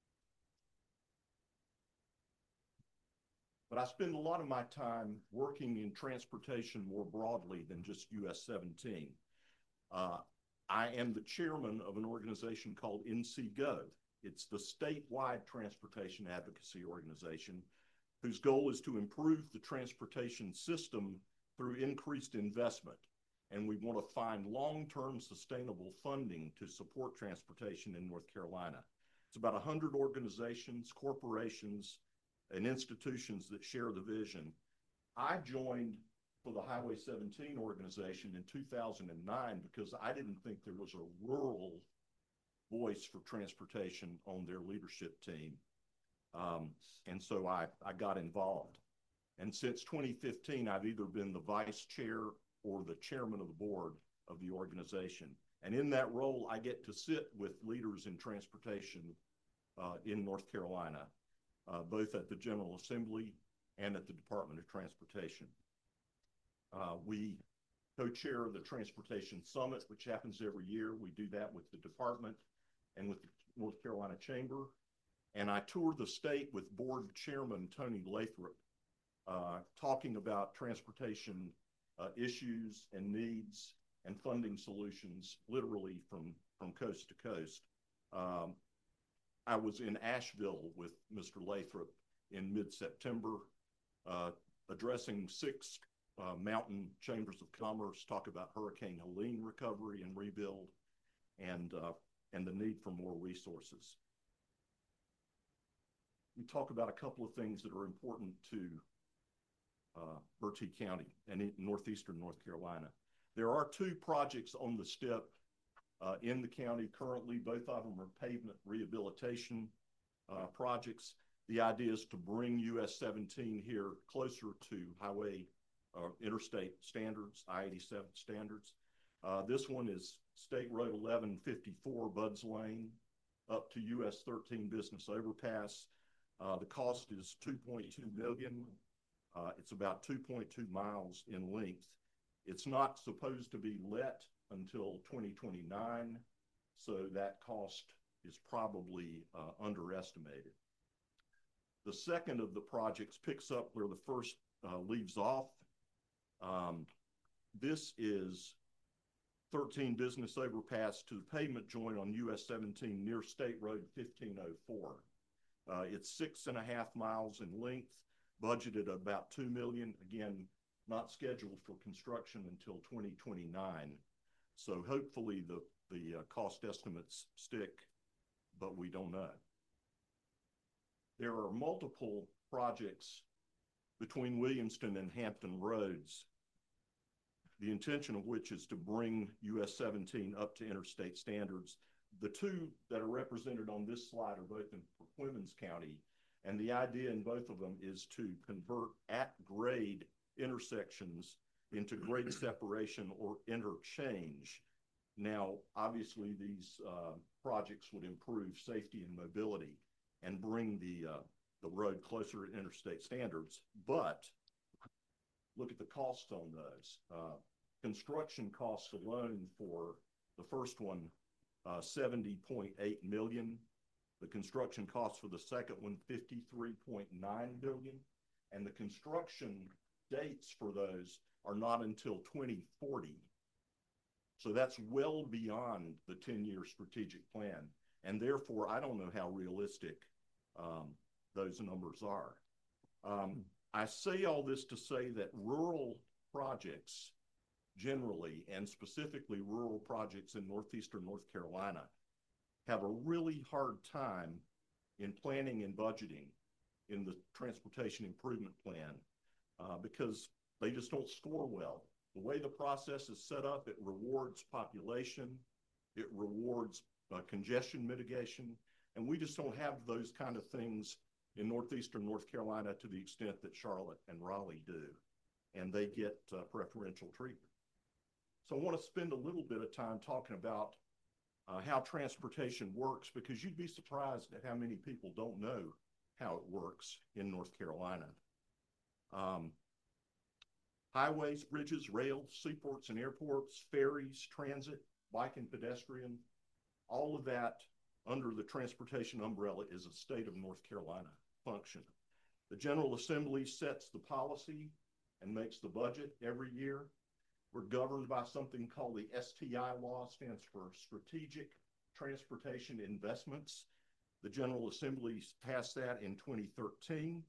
But I spend a lot of my time working in transportation more broadly than just U S seventeen. Uh, I am the chairman of an organization called N C Go. It's the statewide transportation advocacy organization whose goal is to improve the transportation system through increased investment. And we want to find long-term sustainable funding to support transportation in North Carolina. It's about one hundred organizations, corporations, and institutions that share the vision. I joined for the Highway seventeen organization in two thousand nine because I didn't think there was a rural voice for transportation on their leadership team. Um, and so I, I got involved. And since twenty fifteen, I've either been the vice chair or the chairman of the board of the organization. And in that role, I get to sit with leaders in transportation uh, in North Carolina, uh, both at the General Assembly and at the Department of Transportation. Uh, we co-chair the Transportation Summit, which happens every year. We do that with the department and with the North Carolina Chamber. And I toured the state with board chairman Tony Lathrop, uh, talking about transportation uh, issues and needs and funding solutions, literally from, from coast to coast. Um, I was in Asheville with Mister Lathrop in mid-September, uh, addressing six uh, mountain chambers of commerce, talk about Hurricane Helene recovery and rebuild, and, uh, and the need for more resources. We talk about a couple of things that are important to uh, Bertie County and in northeastern North Carolina. There are two projects on the STIP uh, in the county currently. Both of them are pavement rehabilitation uh, projects. The idea is to bring U S seventeen here closer to highway or uh, interstate standards, I eighty-seven standards. Uh, this one is State Road eleven fifty-four Budds Lane up to U S thirteen Business Overpass. Uh, the cost is two point two million dollars. Uh, it's about two point two miles in length. It's not supposed to be let until twenty twenty-nine, so that cost is probably uh, underestimated. The second of the projects picks up where the first uh, leaves off. Um, this is thirteen Business Overpass to the pavement joint on U S seventeen near State Road fifteen oh four. Uh, it's six and a half miles in length, budgeted about two million dollars. Again, not scheduled for construction until twenty twenty-nine. So hopefully the, the uh, cost estimates stick, but we don't know. There are multiple projects between Williamston and Hampton Roads, the intention of which is to bring U S seventeen up to interstate standards. The two that are represented on this slide are both in Clemens County, and the idea in both of them is to convert at-grade intersections into grade separation or interchange. Now, obviously, these uh, projects would improve safety and mobility and bring the, uh, the road closer to interstate standards, but look at the cost on those. Uh, construction costs alone for the first one, uh, seventy point eight million dollars. The construction costs for the second one, fifty-three point nine billion dollars. And the construction dates for those are not until twenty forty. So that's well beyond the ten-year strategic plan. And therefore, I don't know how realistic um, those numbers are. Um, I say all this to say that rural projects generally, and specifically rural projects in northeastern North Carolina, have a really hard time in planning and budgeting in the transportation improvement plan uh, because they just don't score well. The way the process is set up, it rewards population, it rewards uh, congestion mitigation, and we just don't have those kind of things in northeastern North Carolina to the extent that Charlotte and Raleigh do, and they get uh, preferential treatment. So I want to spend a little bit of time talking about uh, how transportation works, because you'd be surprised at how many people don't know how it works in North Carolina. Um, highways, bridges, rails, seaports and airports, ferries, transit, bike and pedestrian, all of that under the transportation umbrella is a state of North Carolina function. The General Assembly sets the policy and makes the budget every year. We're governed by something called the S T I law, stands for Strategic Transportation Investments. The General Assembly passed that in twenty thirteen.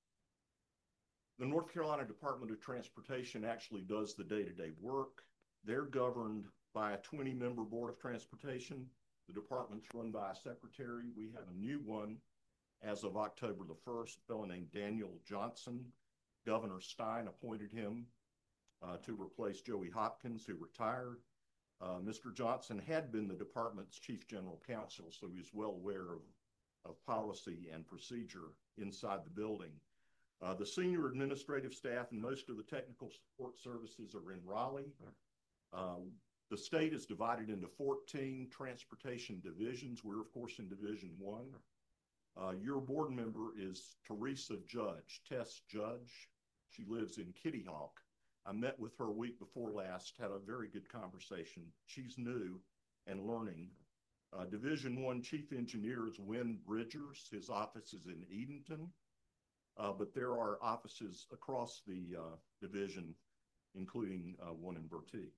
The North Carolina Department of Transportation actually does the day-to-day work. They're governed by a twenty member board of transportation. The department's run by a secretary. We have a new one as of October the first, a fellow named Daniel Johnson. Governor Stein appointed him uh, to replace Joey Hopkins, who retired. Uh, Mister Johnson had been the department's chief general counsel, so he's well aware of, of policy and procedure inside the building. Uh, the senior administrative staff and most of the technical support services are in Raleigh. Um, the state is divided into fourteen transportation divisions. We're, of course, in Division One. Uh, your board member is Teresa Judge, Tess Judge. She lives in Kitty Hawk. I met with her a week before last, had a very good conversation. She's new and learning. Uh, Division One Chief Engineer is Wynn Bridgers. His office is in Edenton. Uh, but there are offices across the uh, division, including uh, one in Bertie.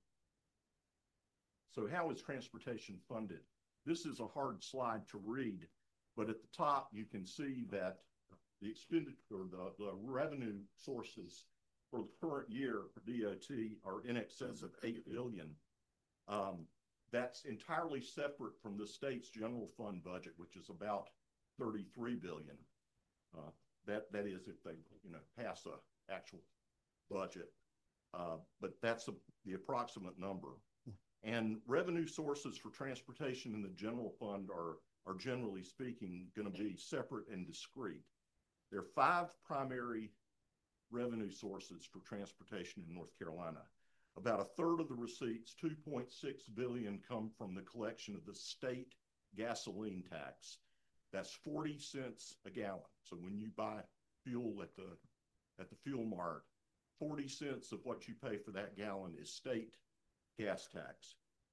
So how is transportation funded? This is a hard slide to read, but at the top you can see that the expenditure, the, the revenue sources for the current year for D O T are in excess of eight billion dollars. Um, that's entirely separate from the state's general fund budget, which is about thirty-three billion dollars. Uh, That, that is if they, you know, pass a actual budget. Uh, but that's a, the approximate number. And revenue sources for transportation in the general fund are, are generally speaking going to be separate and discrete. There are five primary revenue sources for transportation in North Carolina. About a third of the receipts, two point six billion dollars, come from the collection of the state gasoline tax. That's forty cents a gallon. So when you buy fuel at the at the fuel mart, forty cents of what you pay for that gallon is state gas tax.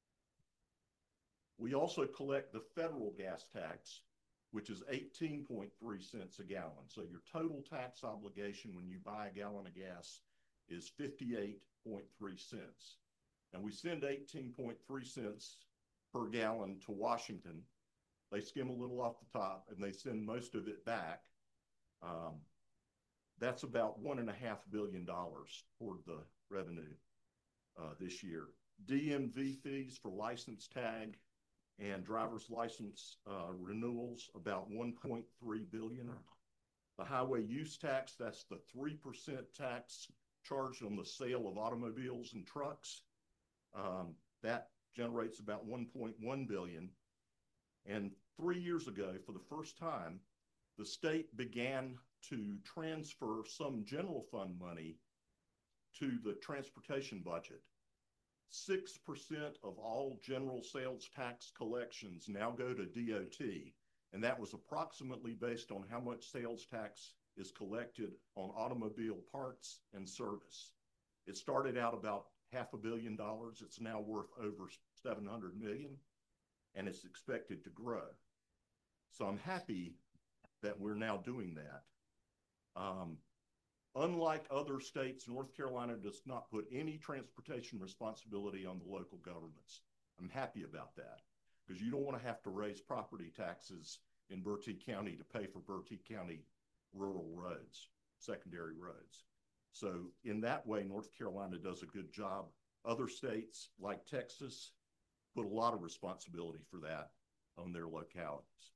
We also collect the federal gas tax, which is eighteen point three cents a gallon. So your total tax obligation when you buy a gallon of gas is fifty-eight point three cents. And we send eighteen point three cents per gallon to Washington. They skim a little off the top and they send most of it back. Um, that's about one and a half billion dollars toward the revenue uh, this year. D M V fees for license tag and driver's license uh, renewals, about one point three billion dollars. The highway use tax, that's the three percent tax charged on the sale of automobiles and trucks. Um, that generates about one point one billion. And three years ago, for the first time, the state began to transfer some general fund money to the transportation budget. Six percent of all general sales tax collections now go to D O T, and that was approximately based on how much sales tax is collected on automobile parts and service. It started out about half a billion dollars. It's now worth over seven hundred million, and it's expected to grow. So I'm happy that we're now doing that. Um, unlike other states, North Carolina does not put any transportation responsibility on the local governments. I'm happy about that, because you don't want to have to raise property taxes in Bertie County to pay for Bertie County rural roads, secondary roads. So in that way, North Carolina does a good job. Other states like Texas put a lot of responsibility for that on their localities.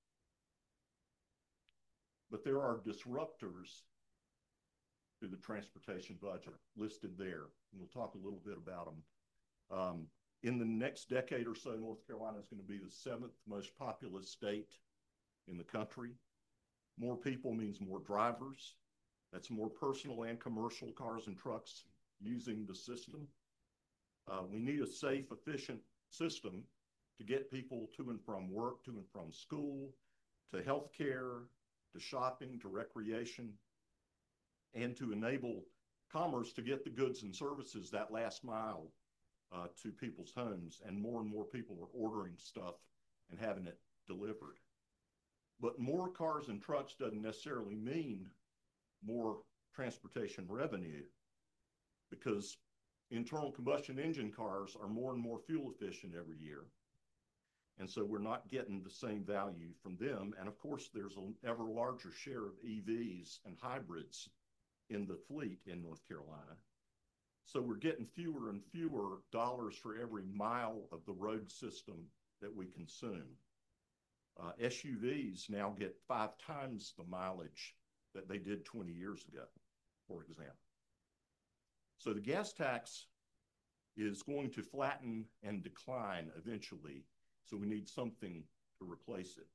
But there are disruptors to the transportation budget listed there, and we'll talk a little bit about them. Um, in the next decade or so, North Carolina is going to be the seventh most populous state in the country. More people means more drivers. That's more personal and commercial cars and trucks using the system. Uh, we need a safe, efficient system to get people to and from work, to and from school, to healthcare, to shopping, to recreation, and to enable commerce to get the goods and services that last mile uh, to people's homes. And more and more people are ordering stuff and having it delivered. But more cars and trucks doesn't necessarily mean more transportation revenue, because internal combustion engine cars are more and more fuel efficient every year. And so we're not getting the same value from them. And of course, there's an ever larger share of E Vs and hybrids in the fleet in North Carolina. So we're getting fewer and fewer dollars for every mile of the road system that we consume. Uh, S U Vs now get five times the mileage that they did twenty years ago, for example. So the gas tax is going to flatten and decline eventually. So we need something to replace it.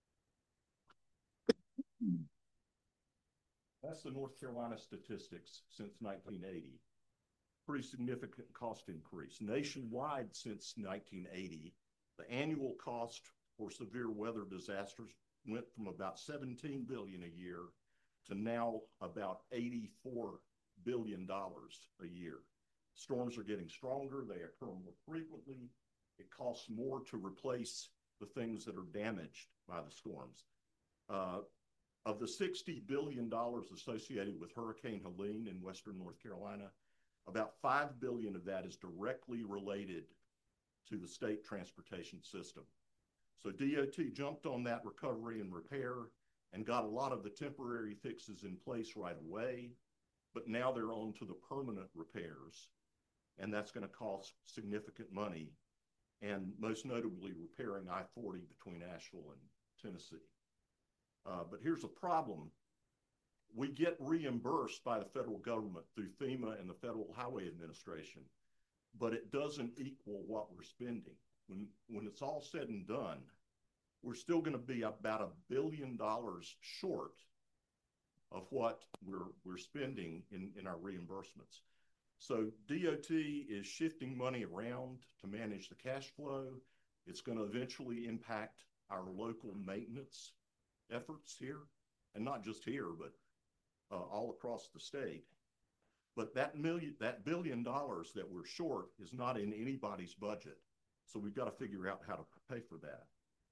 That's the North Carolina statistics since nineteen eighty. Pretty significant cost increase. Nationwide since nineteen eighty, the annual cost for severe weather disasters went from about seventeen billion dollars a year to now about eighty-four billion dollars a year. Storms are getting stronger, they occur more frequently. It costs more to replace the things that are damaged by the storms. Uh, of the sixty billion dollars associated with Hurricane Helene in Western North Carolina, about five billion dollars of that is directly related to the state transportation system. So D O T jumped on that recovery and repair and got a lot of the temporary fixes in place right away, but now they're on to the permanent repairs, and that's going to cost significant money, and most notably repairing I forty between Asheville and Tennessee. Uh, but here's a problem. We get reimbursed by the federal government through FEMA and the Federal Highway Administration, but it doesn't equal what we're spending. When, when it's all said and done, we're still going to be about a billion dollars short of what we're, we're spending in, in our reimbursements. So D O T is shifting money around to manage the cash flow. It's going to eventually impact our local maintenance efforts here, and not just here, but uh, all across the state. But that million, that billion dollars that we're short is not in anybody's budget. So we've got to figure out how to pay for that.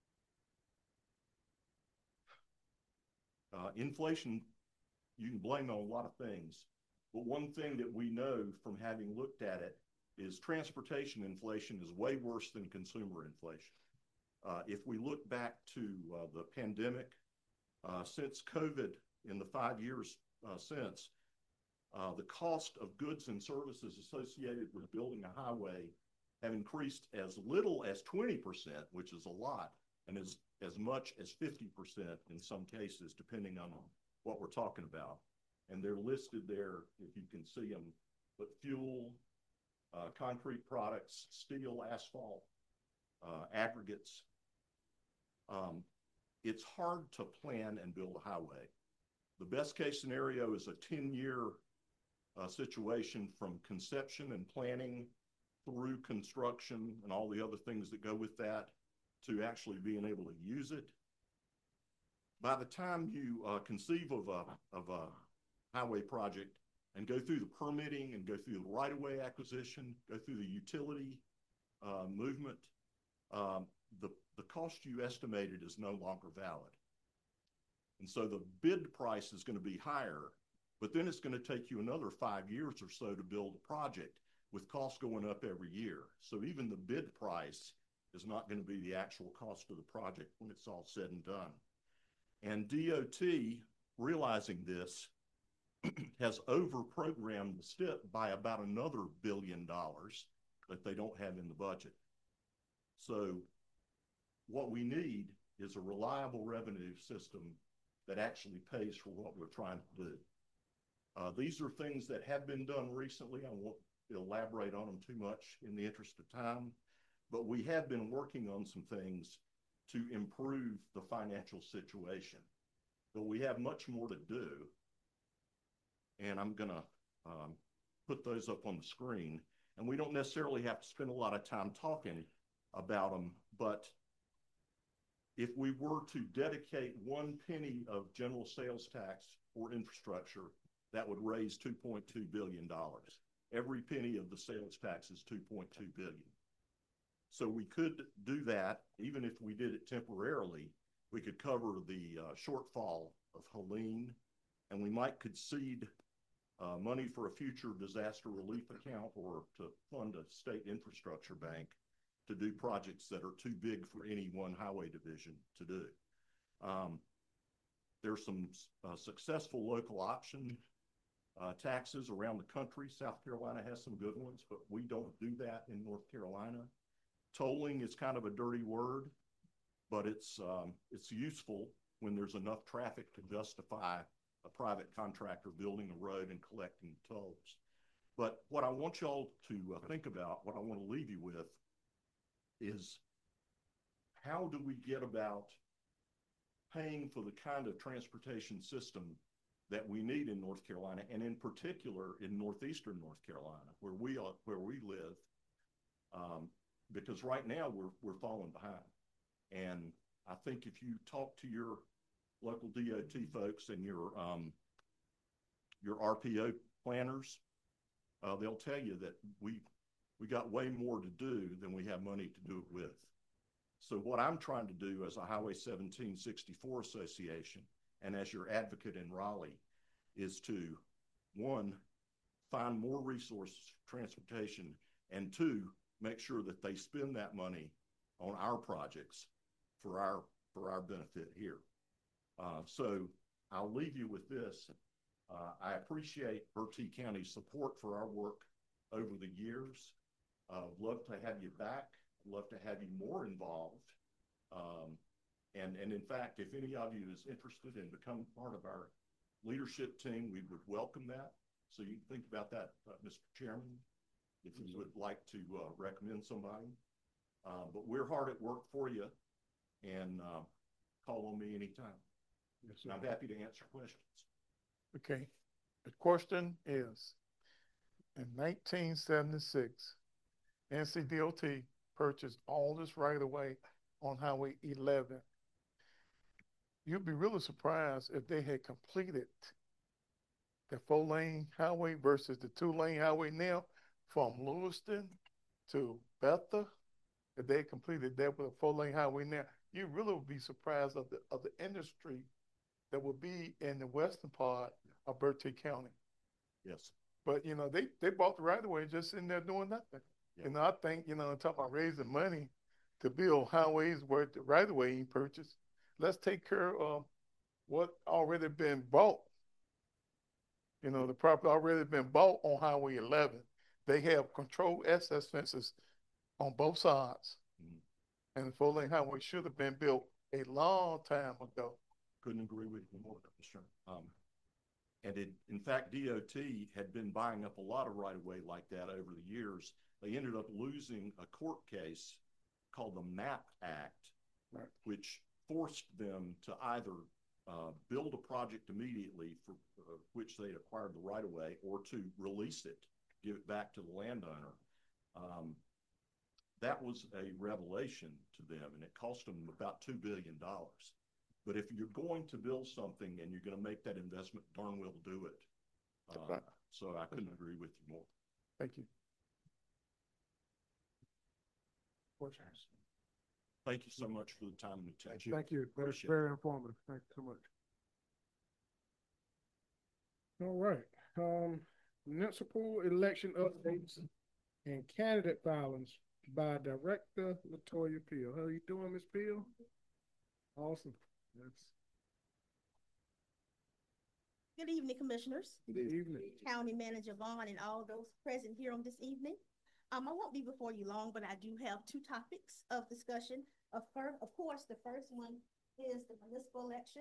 Uh, inflation, you can blame on a lot of things, but one thing that we know from having looked at it is transportation inflation is way worse than consumer inflation. Uh, if we look back to uh, the pandemic, uh, since COVID, in the five years uh, since, uh, the cost of goods and services associated with building a highway have increased as little as twenty percent, which is a lot, and as, as much as fifty percent in some cases, depending on what we're talking about. And they're listed there, if you can see them, but fuel, uh, concrete products, steel, asphalt, uh, aggregates. Um, it's hard to plan and build a highway. The best case scenario is a ten year uh, situation from conception and planning through construction and all the other things that go with that to actually being able to use it. By the time you uh, conceive of a, of a highway project and go through the permitting and go through the right-of-way acquisition, go through the utility uh, movement, um, the, the cost you estimated is no longer valid. And so the bid price is going to be higher, but then it's going to take you another five years or so to build a project with costs going up every year. So even the bid price is not going to be the actual cost of the project when it's all said and done. And D O T, realizing this, has over-programmed the S T I P by about another billion dollars that they don't have in the budget. So what we need is a reliable revenue system that actually pays for what we're trying to do. Uh, these are things that have been done recently. I won't elaborate on them too much in the interest of time, but we have been working on some things to improve the financial situation. But we have much more to do. And I'm gonna um, put those up on the screen. And we don't necessarily have to spend a lot of time talking about them, but if we were to dedicate one penny of general sales tax for infrastructure, that would raise two point two billion dollars. Every penny of the sales tax is two point two billion dollars. So we could do that, even if we did it temporarily. We could cover the uh, shortfall of Helene, and we might concede uh, money for a future disaster relief account or to fund a state infrastructure bank to do projects that are too big for any one highway division to do. Um, there's some uh, successful local option uh, taxes around the country. South Carolina has some good ones, but we don't do that in North Carolina. Tolling is kind of a dirty word, but it's, um, it's useful when there's enough traffic to justify a private contractor building a road and collecting tolls. But what I want y'all to uh, think about, what I want to leave you with, is how do we get about paying for the kind of transportation system that we need in North Carolina, and in particular in northeastern North Carolina, where we are, where we live, um, because right now we're we're falling behind. And I think if you talk to your local D O T folks and your um, your R P O planners, uh, they'll tell you that we we got way more to do than we have money to do it with. So what I'm trying to do as a Highway seventeen sixty-four Association and as your advocate in Raleigh is to, one, find more resources for transportation, and two, make sure that they spend that money on our projects for our, for our benefit here. Uh, so I'll leave you with this. Uh, I appreciate Bertie County's support for our work over the years. Uh, love to have you back. Love to have you more involved. Um, and, and in fact, if any of you is interested in becoming part of our leadership team, we would welcome that. So you can think about that, uh, Mister Chairman, if you would like to uh, recommend somebody. Uh, but we're hard at work for you, and uh, call on me anytime. Yes, and I'm happy to answer questions. Okay. The question is, in nineteen seventy-six, N C D O T purchased all this right-of-way on Highway eleven. You'd be really surprised if they had completed the four-lane highway versus the two-lane highway now from Lewiston to Bethel. If they completed that with a four-lane highway now, you really would be surprised of the of the industry that would be in the western part of Bertie County. Yes. But, you know, they, they bought the right-of-way just sitting there doing nothing. Yeah. You know, I think, you know, talking about raising money to build highways where the right-of-way ain't purchased, let's take care of what already been bought. You know, the property already been bought on Highway eleven. They have controlled access fences on both sides. Mm-hmm. And the four-lane highway should have been built a long time ago. Couldn't agree with you more, Commissioner. Um, and it, in fact, D O T had been buying up a lot of right-of-way like that over the years. They ended up losing a court case called the MAP Act, Right. which forced them to either uh, build a project immediately for uh, which they acquired the right-of-way, or to release it, give it back to the landowner. Um, that was a revelation to them, and it cost them about two billion dollars. But if you're going to build something and you're going to make that investment, darn well do it. Uh, Right. So I couldn't agree with you more. Thank you. Questions? Thank you so much for the time and attention. Thank you. That's Appreciate it. very informative. Thank you so much. All right. Um, municipal election updates and candidate filings by Director Latoya Peel. How you doing, Miz Peel? Awesome. Yes. Good evening, Commissioners. Good evening. County Manager Vaughn and all those present here on this evening. Um, I won't be before you long, but I do have two topics of discussion. Of, fir- of course, the first one is the municipal election.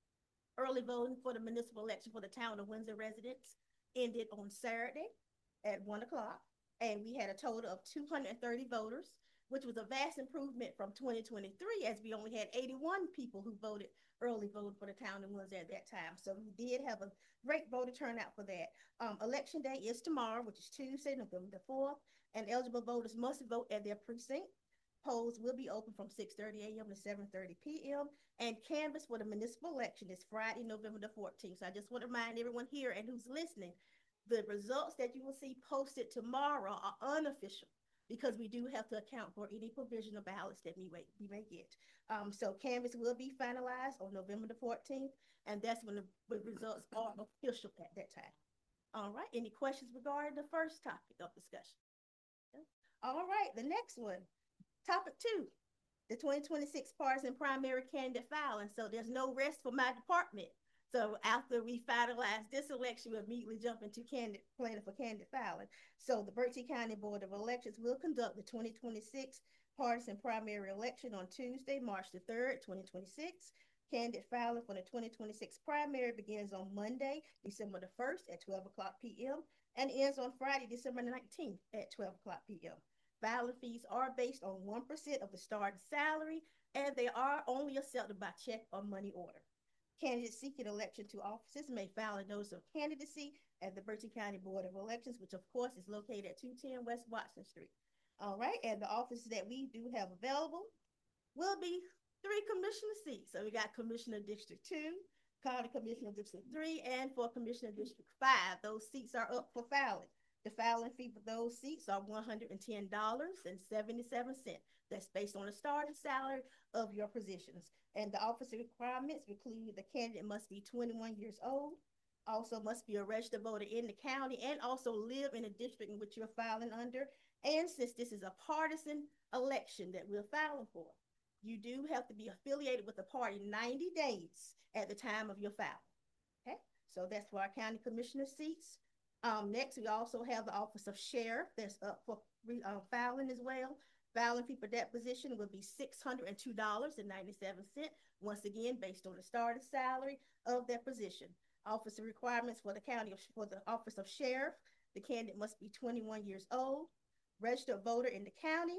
Early voting for the municipal election for the town of Windsor residents ended on Saturday at one o'clock, and we had a total of two hundred thirty voters, which was a vast improvement from twenty twenty-three, as we only had eighty-one people who voted early vote for the town of Windsor at that time. So we did have a great voter turnout for that. Um, election day is tomorrow, which is Tuesday, November the fourth, and eligible voters must vote at their precinct. Polls will be open from six thirty a m to seven thirty p m and canvass for the municipal election is Friday, November the fourteenth. So I just want to remind everyone here and who's listening, the results that you will see posted tomorrow are unofficial, because we do have to account for any provisional ballots that we may, we may get. Um, so canvas will be finalized on November the fourteenth, and that's when the, the results are official at that time. All right, any questions regarding the first topic of discussion? Okay. All right, the next one, topic two, the twenty twenty-six partisan primary candidate filing. So there's no rest for my department. So after we finalize this election, we'll immediately jump into candidate planning for candidate filing. So the Berkeley County Board of Elections will conduct the twenty twenty-six partisan primary election on Tuesday, March the third, twenty twenty-six. Candidate filing for the twenty twenty-six primary begins on Monday, December the first at twelve o'clock p m and ends on Friday, December nineteenth at twelve o'clock p m Filing fees are based on one percent of the starting salary, and they are only accepted by check or money order. Candidates seeking election to offices may file a notice of candidacy at the Berkeley County Board of Elections, which of course is located at two ten West Watson Street. All right, and the offices that we do have available will be three commissioner seats. So we got Commissioner District two, County Commissioner District three, and for Commissioner District five. Those seats are up for filing. The filing fee for those seats are one hundred ten dollars and seventy-seven cents. That's based on the starting salary of your positions. And the officer requirements include the candidate must be twenty-one years old, also must be a registered voter in the county, and also live in a district in which you're filing under. And since this is a partisan election that we're filing for, you do have to be affiliated with the party ninety days at the time of your filing. Okay, so that's for our county commissioner seats. Um, next, we also have the office of sheriff that's up for uh, filing as well. Filing fee for that position will be six hundred two dollars and ninety-seven cents, once again, based on the starting salary of that position. Officer requirements for the county, of, for the office of sheriff, the candidate must be twenty-one years old, registered voter in the county,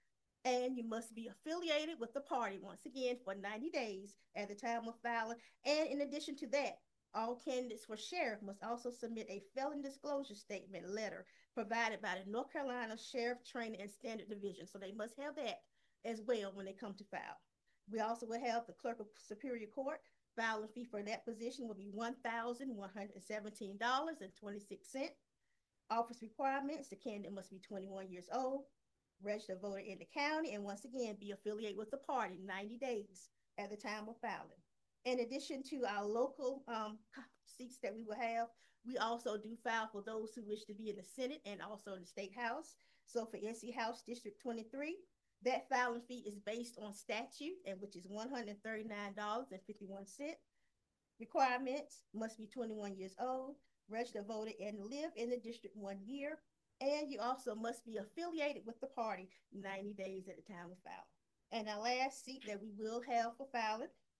and you must be affiliated with the party, once again, for ninety days at the time of filing. And in addition to that, all candidates for sheriff must also submit a felon disclosure statement letter provided by the North Carolina Sheriff Training and Standard Division. So they must have that as well when they come to file. We also will have the Clerk of Superior Court. Filing fee for that position will be one thousand one hundred seventeen dollars and twenty-six cents. Office requirements, the candidate must be twenty-one years old, registered voter in the county, and once again, be affiliated with the party ninety days at the time of filing. In addition to our local um, seats that we will have, we also do file for those who wish to be in the Senate and also in the State House. So for N C House District twenty-three, that filing fee is based on statute, and which is one hundred thirty-nine dollars and fifty-one cents. Requirements must be twenty-one years old, registered voter, and live in the district one year. And you also must be affiliated with the party ninety days at the time of filing. And our last seat that we will have for filing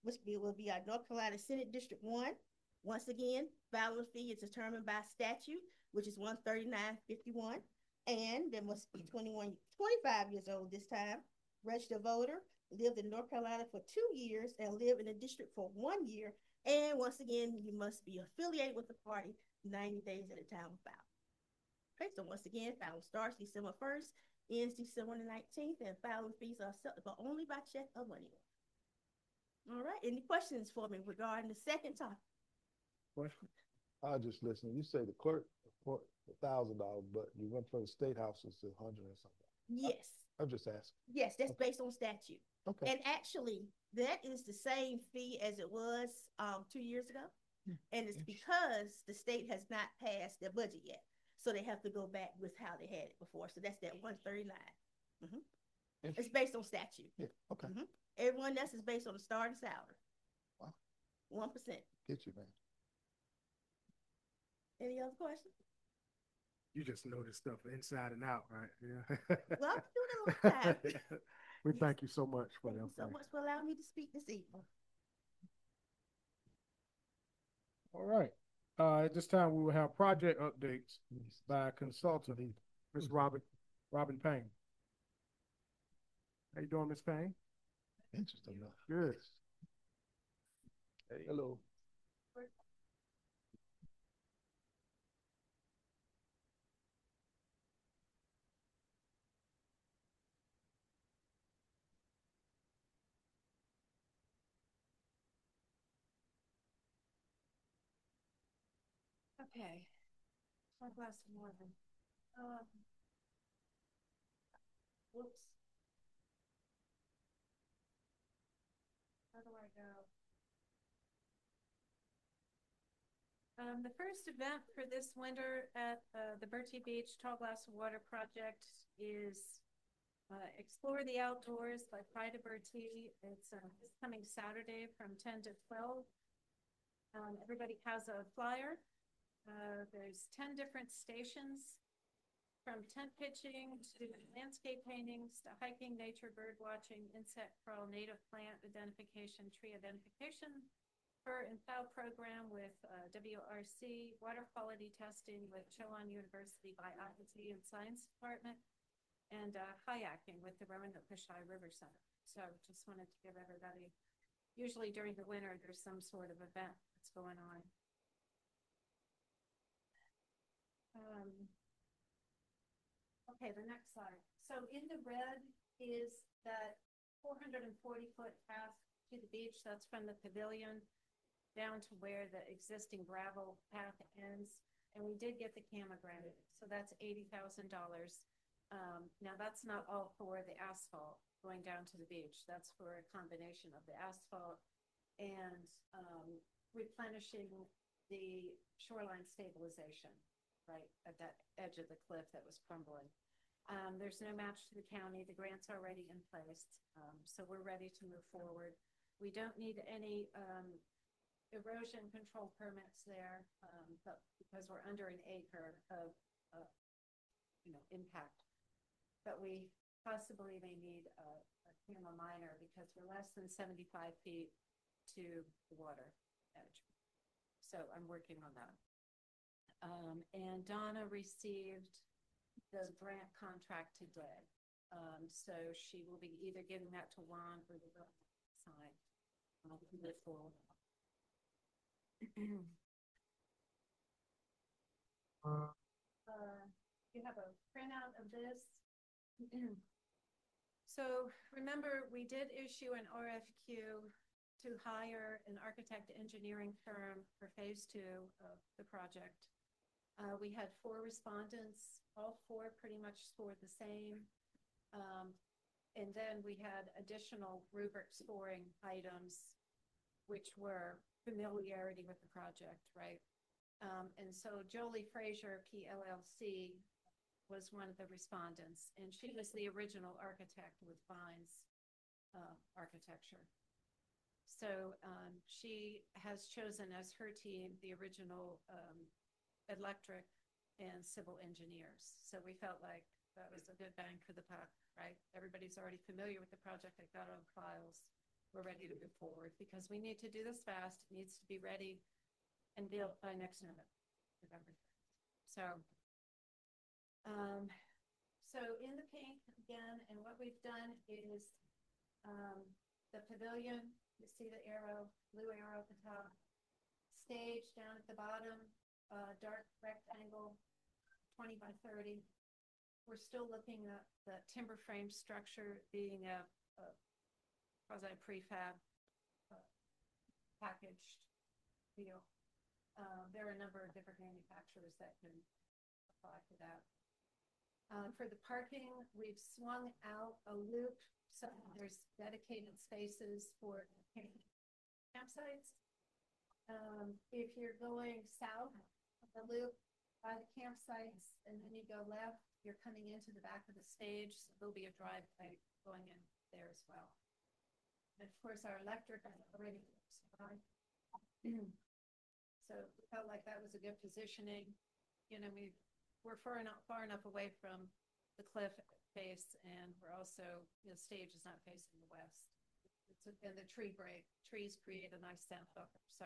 which be, will be our North Carolina Senate District One. Once again, filing fee is determined by statute, which is one thirty-nine fifty-one. And they must be twenty-one, twenty-five years old this time, registered voter, lived in North Carolina for two years, and live in the district for one year. And once again, you must be affiliated with the party ninety days at a time of filing. Okay, so once again, filing starts December first, ends December nineteenth, and filing fees are acceptable only by check or money order. All right, any questions for me regarding the second topic? Question? I was just listening. You say the clerk for a thousand dollars, but you went for the state house is a hundred or something. Yes. I, I'm just asking. Yes, that's Okay. based on statute. Okay. And actually, that is the same fee as it was um two years ago. And it's because the state has not passed their budget yet. So they have to go back with how they had it before. So that's that one thirty-nine. Mm-hmm. It's based on statute. Yeah, okay. Mm-hmm. Everyone else is based on the starting salary. Wow. One percent. Get you, man. Any other questions? You just know this stuff inside and out, right? Yeah. Well, I've been doing it a long time. We thank you so much for Thank that. you so much for allowing me to speak this evening. All right. Uh, at this time, we will have project updates by consultant, Miz Robin, Robin Payne. How you doing, Miz Payne? Interesting enough. Good. Hey. Hello. Okay. One glass of water. Um, whoops. How do I go? Um, the first event for this winter at uh, the Bertie Beach Tall Glass of Water project is uh, Explore the Outdoors by Pride of Bertie. It's uh, this coming Saturday from ten to twelve. Um, everybody has a flyer. Uh, there's ten different stations, from tent pitching to landscape paintings to hiking, nature, bird watching, insect crawl, native plant identification, tree identification, fur and fowl program with uh, W R C, water quality testing with Chowan University Biology and Science Department, and uh, kayaking with the Roanoke Pashai River Center. So just wanted to give everybody, usually during the winter, there's some sort of event that's going on. Um, okay, the next slide. So in the red is that four hundred forty foot path to the beach. That's from the pavilion down to where the existing gravel path ends. And we did get the CAMA grant, so that's eighty thousand dollars. Um, now that's not all for the asphalt going down to the beach. That's for a combination of the asphalt and um, replenishing the shoreline stabilization right at that edge of the cliff that was crumbling. Um, there's no match to the county. The grant's already in place. Um, so we're ready to move forward. We don't need any um, erosion control permits there, um, but because we're under an acre of, uh, you know, impact. But we possibly may need a, a CAMA minor because we're less than seventy-five feet to the water edge. So I'm working on that. Um, and Donna received the grant contract today. Um, so she will be either giving that to Juan or the sign. I'll move forward. uh, you have a printout of this. So remember, we did issue an R F Q to hire an architect engineering firm for phase two of the project. Uh, we had four respondents, all four pretty much scored the same. Um, and then we had additional rubric scoring items, which were familiarity with the project, right? Um, and so Jolie Frazier, P L L C, was one of the respondents, and she was the original architect with Vines uh, Architecture. So um, she has chosen as her team the original um, electric and civil engineers. So we felt like that was a good bang for the buck, right? Everybody's already familiar with the project. They've got it on files. we're ready to move forward because we need to do this fast. It needs to be ready and built by next November. November. So, um, so in the pink again, and what we've done is um, the pavilion. You see the arrow, blue arrow at the top. Stage down at the bottom, uh, dark rectangle, twenty by thirty. We're still looking at the timber frame structure being a, a quasi prefab uh, packaged deal. Uh, there are a number of different manufacturers that can apply for that. Uh, for the parking, we've swung out a loop, so there's dedicated spaces for campsites. Um, if you're going south of the loop by the campsites and then you go left, you're coming into the back of the stage, so there'll be a driveway going in there as well. And of course, our electric is already supplied. So we felt like that was a good positioning. You know, we we're far enough far enough away from the cliff face, and we're also, you know, stage is not facing the west. It's a, and the tree break trees create a nice sound buffer. So.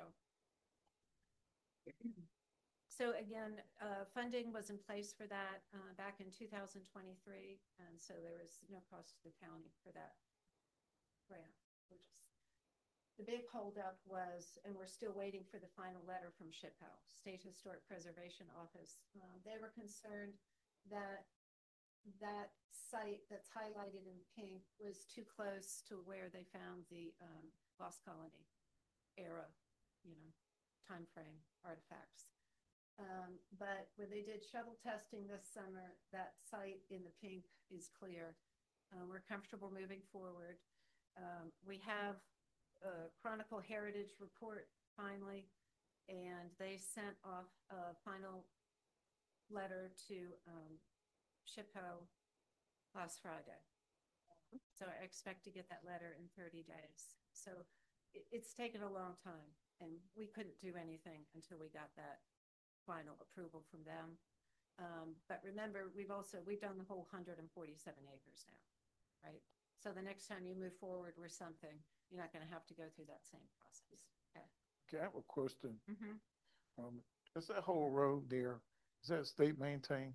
So again, uh, funding was in place for that uh, back in two thousand twenty-three, and so there was no cost to the county for that grant. We're just, the big holdup was, and we're still waiting for the final letter from S H P O, State Historic Preservation Office. Um, they were concerned that that site that's highlighted in pink was too close to where they found the um, Lost Colony era, you know, time frame artifacts. Um, but when they did shuttle testing this summer, that site in the pink is clear. Uh, we're comfortable moving forward. Um, we have a Chronicle Heritage report finally, and they sent off a final letter to um, S H P O last Friday. So I expect to get that letter in thirty days. So it, it's taken a long time, and we couldn't do anything until we got that final approval from them. Um, but remember, we've also, we've done the whole one hundred forty-seven acres now, right? So the next time you move forward with something, you're not going to have to go through that same process. Okay. Okay, I have a question. Mm-hmm. Um, is that whole road there, is that state maintained?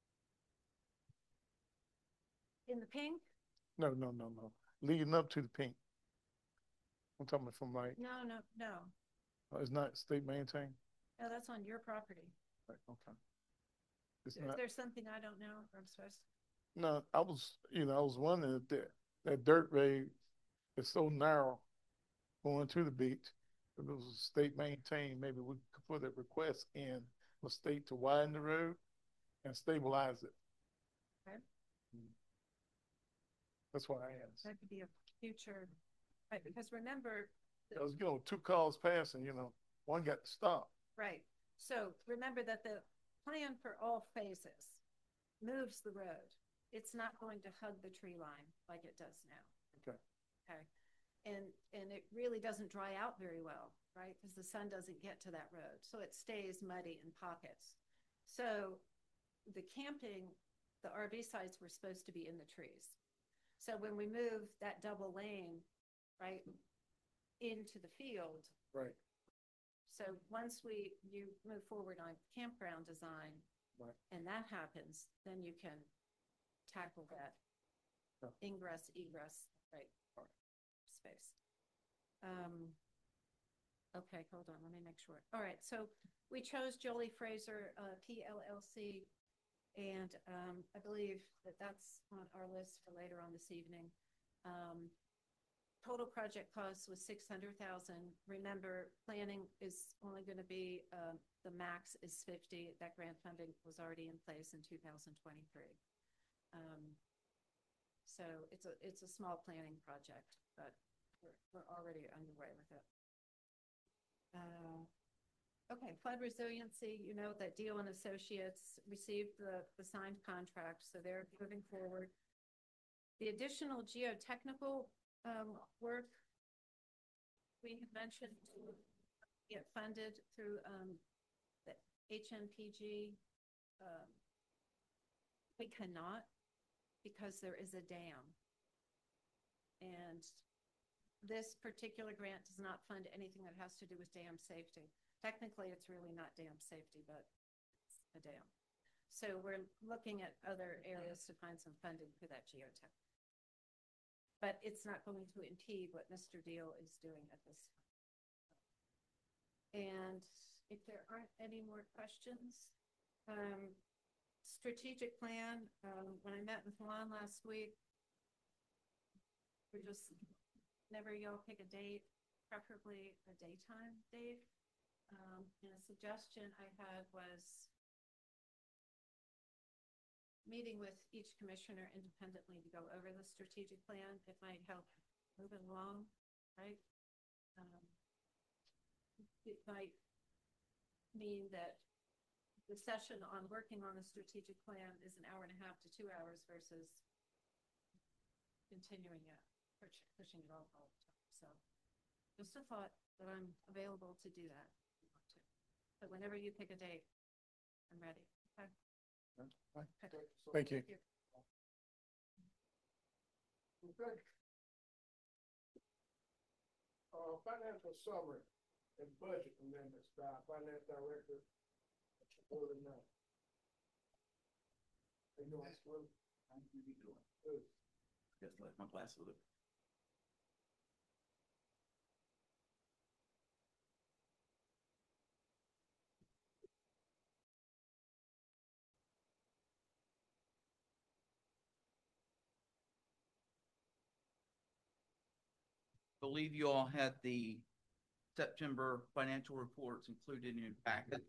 In the pink? No, no, no, no. Leading up to the pink. I'm talking from like, No, no, no. uh, it's not state maintained? No, that's on your property. Right, okay. It's Is not, there something I don't know or I'm supposed to? no, I was, you know, I was wondering if that, that dirt road is so narrow going to the beach. If it was state maintained, maybe we could put a request in for state to widen the road and stabilize it. Okay. That's why I asked. That could be a future, right? Because remember, Because, you know, two cars passing, you know, one got to stop. right. So remember that the plan for all phases moves the road. It's not going to hug the tree line like it does now. Okay. Okay. And, and it really doesn't dry out very well, right? Because the sun doesn't get to that road. So it stays muddy in pockets. So the camping, the R V sites were supposed to be in the trees. So when we move that double lane, right, into the field. Right. So once we, you move forward on campground design, right, and that happens, then you can tackle that yeah. ingress, egress, right, space. Um, okay, hold on, let me make sure. All right, so we chose Jolie Fraser, uh, P L L C, and um, I believe that that's on our list for later on this evening. Um, total project cost was six hundred thousand. Remember, planning is only going to be, uh, the max is fifty. That grant funding was already in place in two thousand twenty-three. Um, so it's a, it's a small planning project, but we're, we're already underway with it. Uh, okay, flood resiliency, you know that Deal and Associates received the, the signed contract, so they're moving forward. The additional geotechnical um, work we had mentioned to get funded through um, the H N P G. Um, we cannot because there is a dam. And this particular grant does not fund anything that has to do with dam safety. Technically, it's really not dam safety, but it's a dam. So we're looking at other areas to find some funding for that geotech. But it's not going to impede what Mister Deal is doing at this time. And if there aren't any more questions, um, strategic plan, um, when I met with Juan last week, we're just, whenever y'all pick a date, preferably a daytime date. Um, and a suggestion I had was meeting with each commissioner independently to go over the strategic plan. It might help move it along, right? Um, it might mean that the session on working on a strategic plan is an hour and a half to two hours versus continuing it, push, pushing it all, all the time. So just a thought that I'm available to do that if you want to. But whenever you pick a date, I'm ready. Okay. Okay. Thank you. Okay. Uh, financial summary and budget amendments by our finance director, Gordon Knight. How you doing, Will? How you doing? Good. Just left my glasses with it. Believe you all had the September financial reports included in your packet.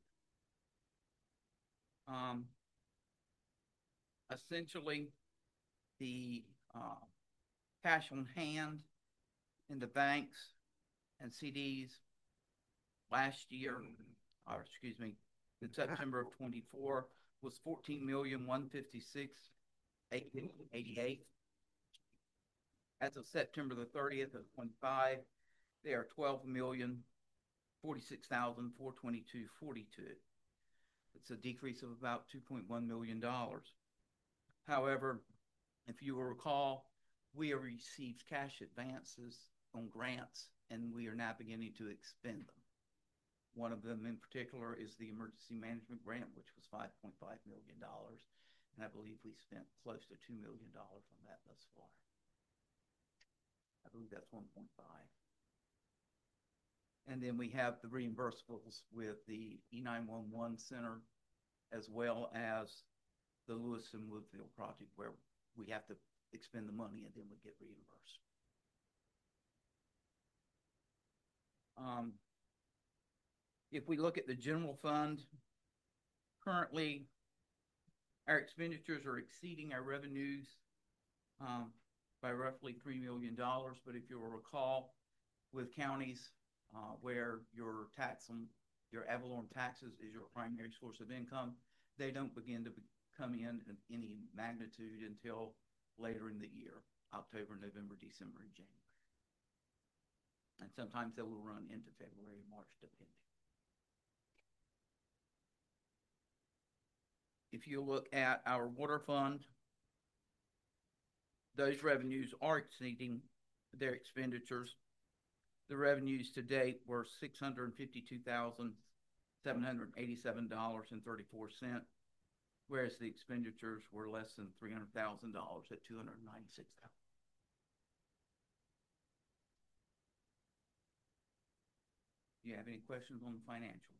Um, essentially, the uh, cash on hand in the banks and C Ds last year, or excuse me, in September of twenty-four was fourteen million one fifty-six eight eighty-eight. As of September the thirtieth of twenty-five, they are twelve million forty-six thousand four twenty-two forty-two. It's a decrease of about two point one million dollars. However, if you will recall, we have received cash advances on grants, and we are now beginning to expend them. One of them in particular is the emergency management grant, which was five point five million dollars, and I believe we spent close to two million dollars on that thus far. I believe that's one point five. And then we have the reimbursables with the E nine one one center, as well as the Lewis and Woodville project, where we have to expend the money and then we get reimbursed. Um, if we look at the general fund, currently our expenditures are exceeding our revenues um, by roughly three million dollars. But if you will recall, with counties uh, where your tax on your ad valorem taxes is your primary source of income, they don't begin to be, come in in any magnitude until later in the year, October, November, December, and January. And sometimes they will run into February and March, depending. If you look at our water fund, those revenues are exceeding their expenditures. The revenues to date were six hundred fifty-two thousand seven hundred eighty-seven dollars and thirty-four cents, whereas the expenditures were less than three hundred thousand dollars at two hundred ninety-six thousand dollars. Do you have any questions on the financials?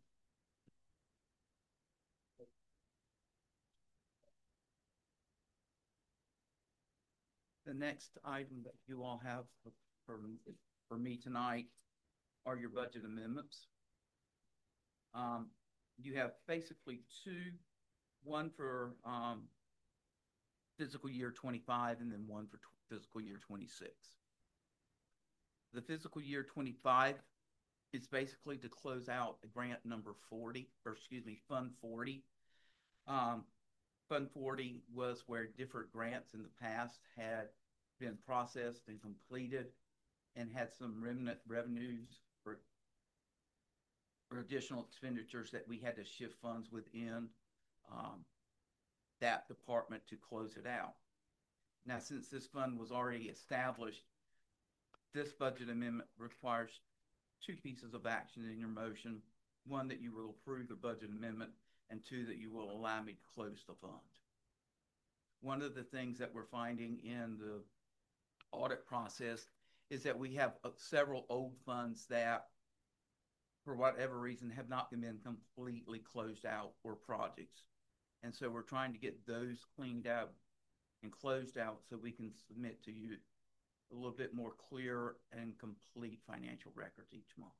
The next item that you all have for, for me tonight are your budget amendments. Um, you have basically two, one for um, fiscal year twenty-five and then one for fiscal year twenty-six. The fiscal year twenty-five is basically to close out the grant number forty, or excuse me, Fund forty. Um, Fund forty was where different grants in the past had been processed and completed and had some remnant revenues for, for additional expenditures that we had to shift funds within um, that department to close it out. Now, since this fund was already established, this budget amendment requires two pieces of action in your motion. One, that you will approve the budget amendment, and two, that you will allow me to close the fund. One of the things that we're finding in the audit process is that we have uh, several old funds that, for whatever reason, have not been completely closed out, or projects. And so we're trying to get those cleaned out and closed out so we can submit to you a little bit more clear and complete financial records each month.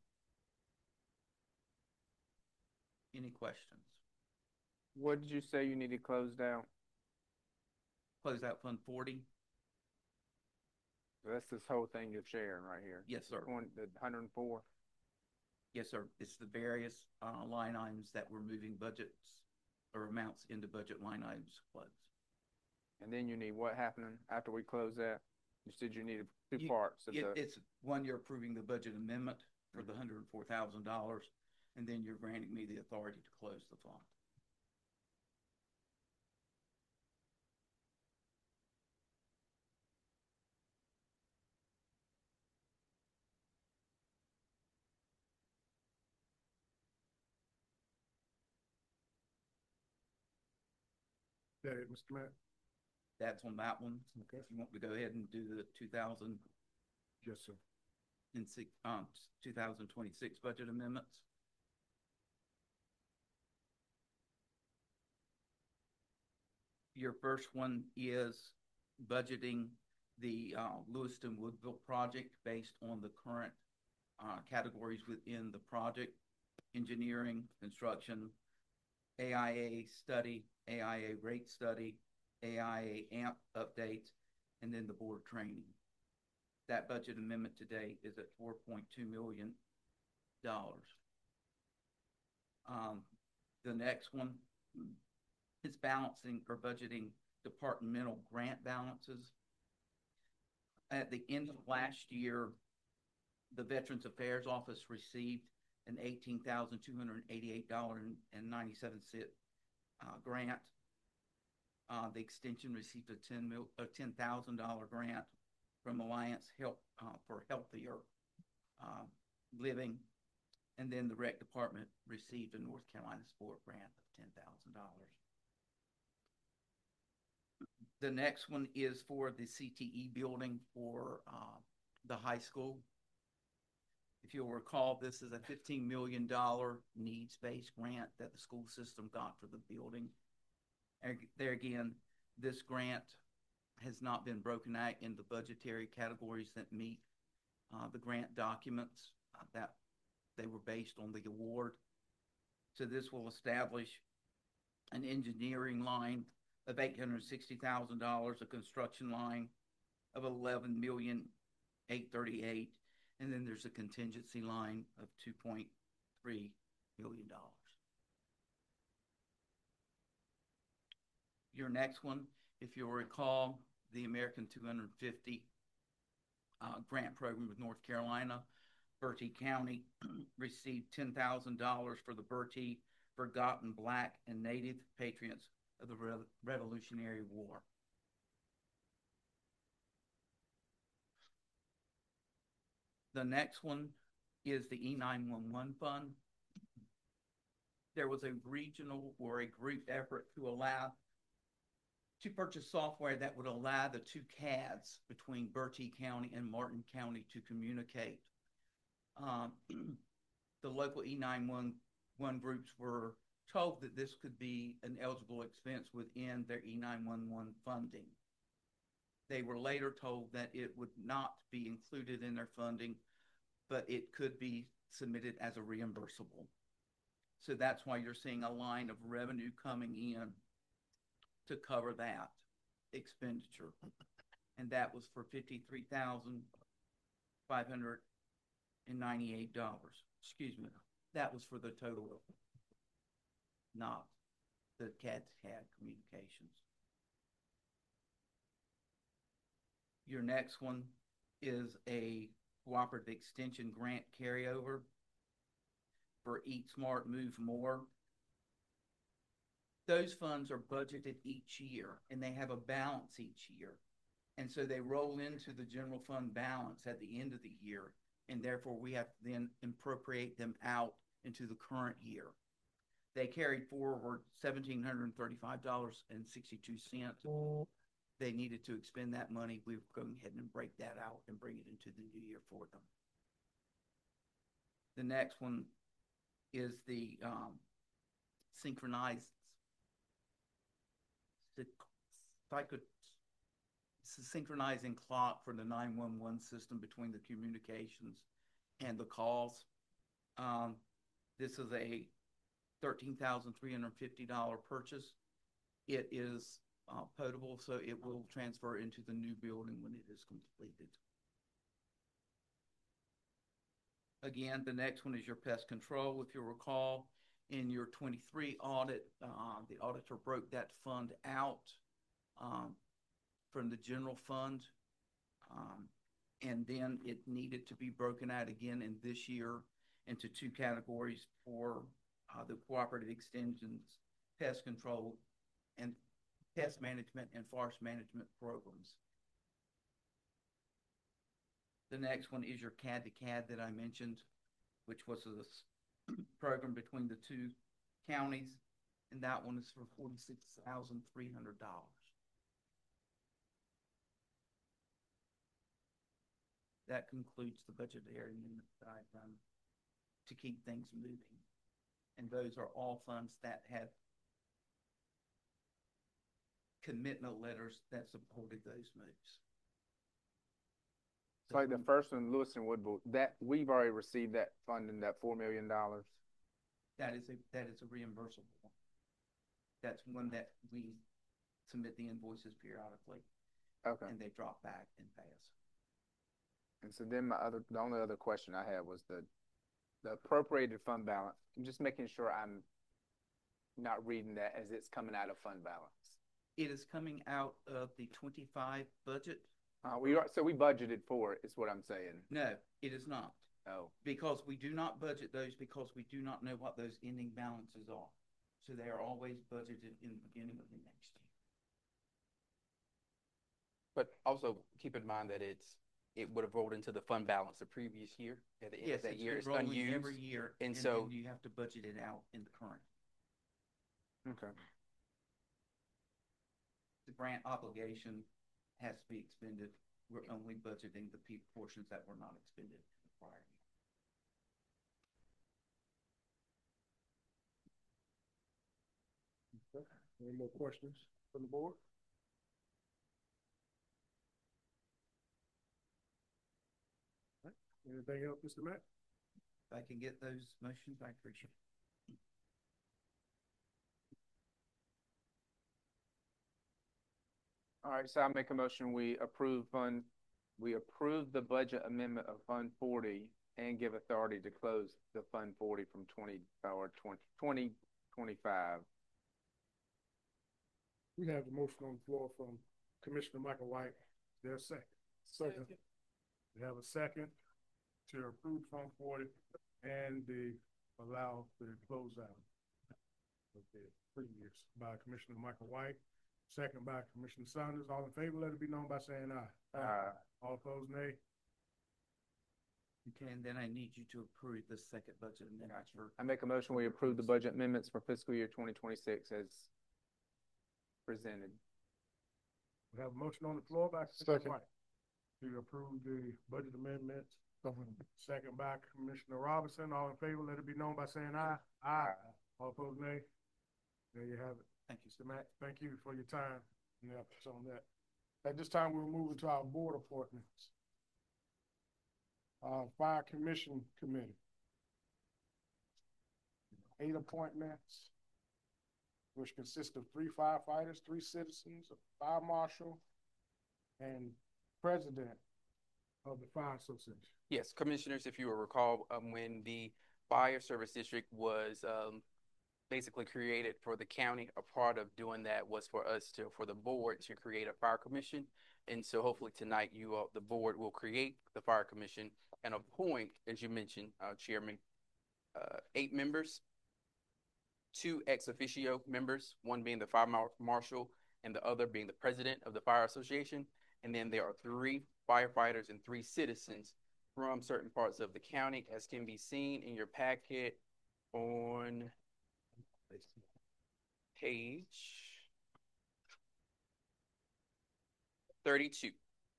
Any questions? What did you say you need to close down? Close out Fund forty? So that's this whole thing you're sharing right here. Yes, sir. One, the hundred and four. Yes, sir. It's the various uh, line items that we're moving budgets or amounts into budget line items to close. And then you need what happening after we close that? You said you needed two You- parts of it- the. It's one, you're approving the budget amendment for the hundred and four thousand dollars, and then you're granting me the authority to close the fund. That it, Mister Matt? That's on that one. If you want to go ahead and do the two thousand Yes, sir. and six, um, two thousand twenty-six budget amendments. Your first one is budgeting the uh, Lewiston Woodville project based on the current uh, categories within the project: engineering, construction, A I A study, A I A rate study, A I A A M P updates, and then the board training. That budget amendment today is at four point two million dollars. Um, the next one is balancing or budgeting departmental grant balances. At the end of last year, the Veterans Affairs Office received an eighteen thousand two hundred eighty-eight dollars and ninety-seven cent uh, grant. Uh, the extension received a ten mil, a ten thousand dollar grant from Alliance Help uh, for Healthier uh, Living, and then the Rec Department received a North Carolina Sport grant of ten thousand dollars. The next one is for the C T E building for uh, the high school. If you'll recall, this is a fifteen million dollars needs-based grant that the school system got for the building. And there again, this grant has not been broken out into budgetary categories that meet uh, the grant documents uh, that they were based on the award. So this will establish an engineering line of eight hundred sixty thousand dollars, a construction line of eleven million eight hundred thirty-eight thousand dollars, and then there's a contingency line of two point three million dollars. Your next one, if you'll recall, the American two hundred fifty uh, grant program with North Carolina, Bertie County received ten thousand dollars for the Bertie Forgotten Black and Native Patriots of the Re Revolutionary War. The next one is the E nine one one fund. There was a regional or a group effort to allow to purchase software that would allow the two C A Ds between Bertie County and Martin County to communicate. Um, the local E nine one one groups were told that this could be an eligible expense within their E nine one one funding. They were later told that it would not be included in their funding, but it could be submitted as a reimbursable. So that's why you're seeing a line of revenue coming in to cover that expenditure. And that was for fifty-three thousand five hundred ninety-eight dollars. Excuse me. That was for the total, not the C A D C A D communications. Your next one is a cooperative extension grant carryover for Eat Smart, Move More. Those funds are budgeted each year and they have a balance each year. And so they roll into the general fund balance at the end of the year, and therefore we have to then appropriate them out into the current year. They carried forward one thousand seven hundred thirty-five dollars and sixty-two cents. They needed to expend that money. We're going ahead and break that out and bring it into the new year for them. The next one is the um, synchronized psycho, synchronizing clock for the nine one one system between the communications and the calls. Um, this is a thirteen thousand three hundred fifty dollars purchase. It is uh, potable, so it will transfer into the new building when it is completed. Again, the next one is your pest control. If you recall, in your twenty-three audit, uh, the auditor broke that fund out um, from the general fund, um, and then it needed to be broken out again in this year into two categories for uh, the cooperative extensions, pest control, and pest management and forest management programs. The next one is your C A D to C A D that I mentioned, which was a program between the two counties, and that one is for forty-six thousand three hundred dollars. That concludes the budget area that I've done to keep things moving. And those are all funds that have commitment letters that supported those moves. So like the first one, Lewis and Woodville, that we've already received that funding, that four million dollars. That is a that is a reimbursable one. That's one that we submit the invoices periodically. Okay. And they drop back and pay us. And so then my other, the only other question I had was the, the appropriated fund balance. I'm just making sure I'm not reading that as it's coming out of fund balance. It is coming out of the twenty-five budget. Uh, we are, so we budgeted for it, is what I'm saying. No, it is not. Oh. Because we do not budget those because we do not know what those ending balances are. So they are always budgeted in the beginning of the next year. But also keep in mind that it's it would have rolled into the fund balance the previous year. At the end Yes, of that it's year, been it's rolling unused every year, and, and so then you have to budget it out in the current. Okay. The grant obligation has to be expended. We're only budgeting the pe- portions that were not expended in the prior year. Okay. Any more questions from the board? All right. Anything else, Mister Matt? If I can get those motions, I appreciate it. All right, so I make a motion, we approve fund, we approve the budget amendment of Fund forty and give authority to close the Fund forty from twenty, or twenty, twenty twenty-five. We have the motion on the floor from Commissioner Michael White. Is there a second? Second. We have a second to approve Fund forty and the allow the closeout of the previous by Commissioner Michael White. Second by Commissioner Saunders. All in favor, let it be known by saying aye. Aye. All opposed, nay. Okay, and then I need you to approve the second budget amendment. For I make a motion, we approve the budget amendments for fiscal year twenty twenty-six as presented. We have a motion on the floor by Commissioner Second. White to approve the budget amendments. Second by Commissioner Robinson. All in favor, let it be known by saying aye. Aye. All opposed, nay. There you have it. Thank you, Mister Matt. Thank you for your time and efforts on that. At this time, we'll move into our board appointments. Uh, Fire Commission Committee. Eight appointments, which consist of three firefighters, three citizens, a fire marshal, and president of the Fire Association. yes, commissioners, if you will recall, um, when the fire service district was um, basically created for the county, a part of doing that was for us to, for the board to create a fire commission. And so hopefully tonight you all, the board will create the fire commission and appoint, as you mentioned, uh, Chairman, uh, eight members, two ex officio members, one being the fire mar- marshal and the other being the president of the Fire Association. And then there are three firefighters and three citizens from certain parts of the county, as can be seen in your packet on page thirty-two.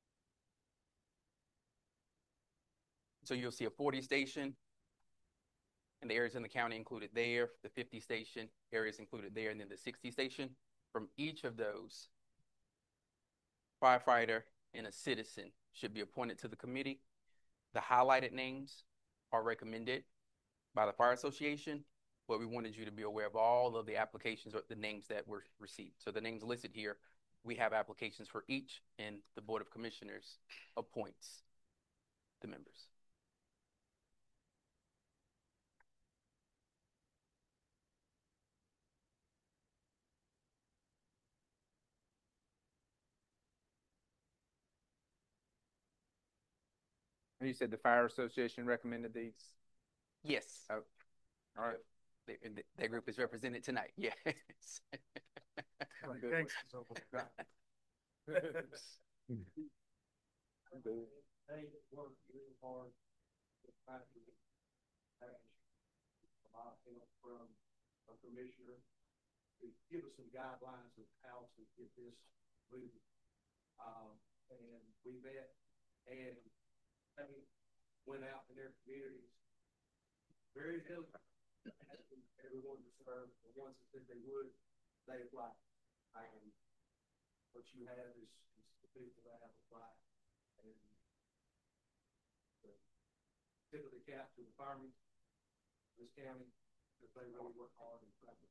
So you'll see a forty station and the areas in the county included there, the fifty station areas included there, and then the sixty station. From each of those, firefighter and a citizen should be appointed to the committee. The highlighted names are recommended by the Fire Association, but we wanted you to be aware of all of the applications or the names that were received. So the names listed here, we have applications for each, and the Board of Commissioners appoints the members. And you said the Fire Association recommended these? Yes. Oh, all right. Their, their group is represented tonight. Yes. Like gangsters over there. They work really hard to find a lot of help from a commissioner to give us some guidelines of how to get this moving. Um, and we met and they went out in their communities very diligent, asking everyone to serve. The ones that said they would, they applied. And what you have is, is the people that have applied. And the tip of the cap to the firemen in this county, because they really work hard and practice.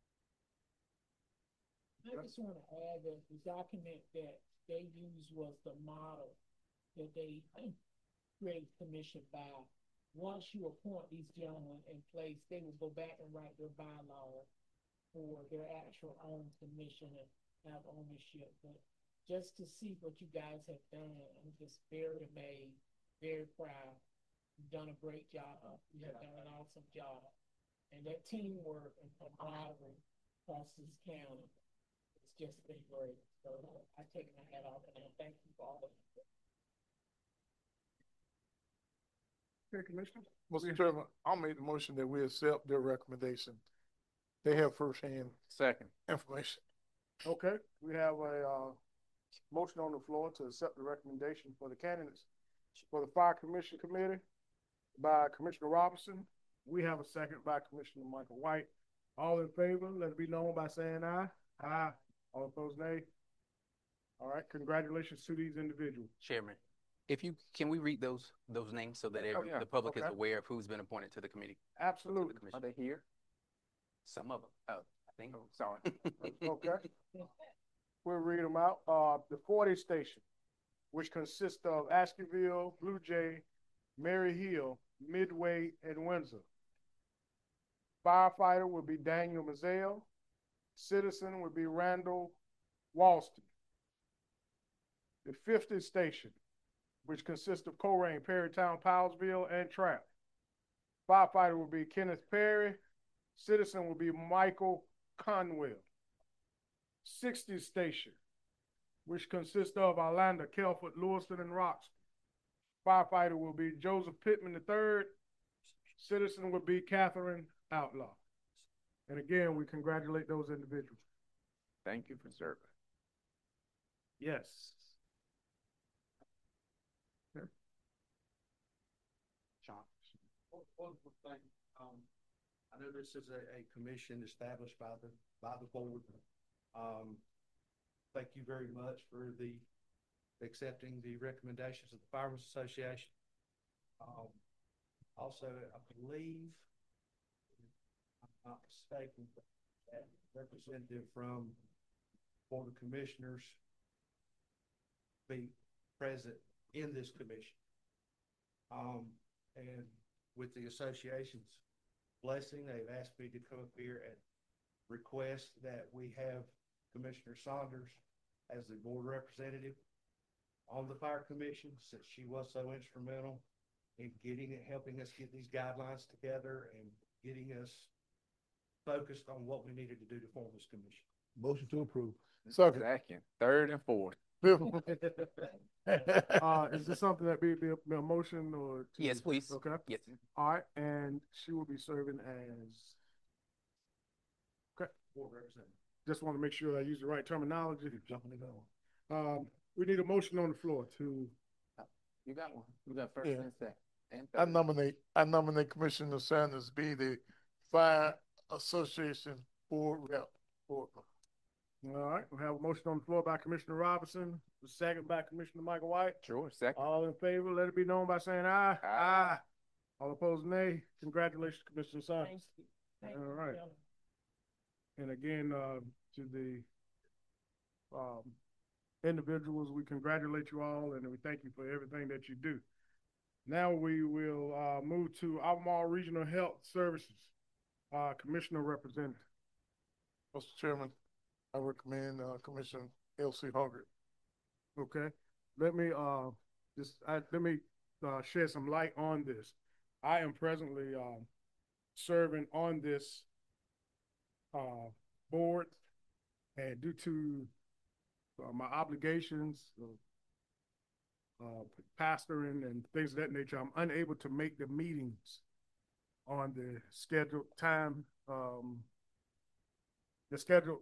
I just want to add that the document that they used was the model that they created commission by. Once you appoint these gentlemen in place, they will go back and write their bylaw for their actual own commission and have ownership. But just to see what you guys have done, I'm just very amazed, very proud. You've done a great job. You have done an awesome job. And that teamwork and camaraderie across this county, it's just been great. So I take my hat off and I thank you for all of it. Okay, Commissioner. Mister Chairman, I'll make the motion that we accept their recommendation. They have firsthand Second. information. Okay, we have a, uh, motion on the floor to accept the recommendation for the candidates for the Fire Commission Committee by Commissioner Robinson. We have a second by Commissioner Michael White. All in favor, let it be known by saying aye. Aye. All opposed, nay. All right, congratulations to these individuals. Chairman, if you, can we read those, those names so that Oh, every, yeah. the public is Okay. aware of who's been appointed to the committee? Absolutely. To the Are they here? Some of them. Oh, I think. Oh, sorry. Okay. We'll read them out. Uh, the forty station, which consists of Asketville, Blue Jay, Mary Hill, Midway, and Windsor. Firefighter would be Daniel Mazzell. Citizen would be Randall Walston. The fifty station, which consists of Colerain, Perrytown, Powellsville, and Trap. Firefighter would be Kenneth Perry. Citizen would be Michael Conwell. sixty station, which consists of Orlando, Kelford, Lewiston, and Roxton. Firefighter will be Joseph Pittman the third. Citizen would be Catherine Outlaw. And again, we congratulate those individuals. Thank you for serving. Yes. John. One, one quick thing, um, I know this is a, a commission established by the, by the board. Um, thank you very much for the, accepting the recommendations of the Firemen's Association. Um, also, I believe, if I'm not mistaken, that representative from Board of Commissioners be present in this commission. Um, and with the association's blessing, they've asked me to come up here and request that we have Commissioner Saunders as the board representative on the fire commission, since she was so instrumental in getting it, helping us get these guidelines together and getting us focused on what we needed to do to form this commission. Motion to approve. Second. Second, third, and fourth. Uh, is this something that be, be a, be a motion or? to- Yes, please. Okay. Yes. All right, and she will be serving as. Okay. Board representative. Just want to make sure I use the right terminology. Jumping the gun. Um, we need a motion on the floor to. You got one. You got first Yeah. and second. And I third. nominate, I nominate Commissioner Sanders be the Fire Association Board Rep. Board. All right, we have a motion on the floor by Commissioner Robinson, a second by Commissioner Michael White. Sure, second. All in favor, let it be known by saying aye. Aye. All opposed, nay. Congratulations, Commissioner Thank Sanders. you. Thank All you, right. gentlemen. And again, uh, to the um, individuals, we congratulate you all and we thank you for everything that you do. Now we will uh, move to Albemarle Regional Health Services, uh, Commissioner Representative. Mister Chairman, I recommend uh, Commissioner Elsie Hoggett. Okay, let me uh just I, let me uh, shed some light on this. I am presently um, serving on this uh, board, and due to uh, my obligations, uh, uh, pastoring and things of that nature, I'm unable to make the meetings on the scheduled time. Um, the scheduled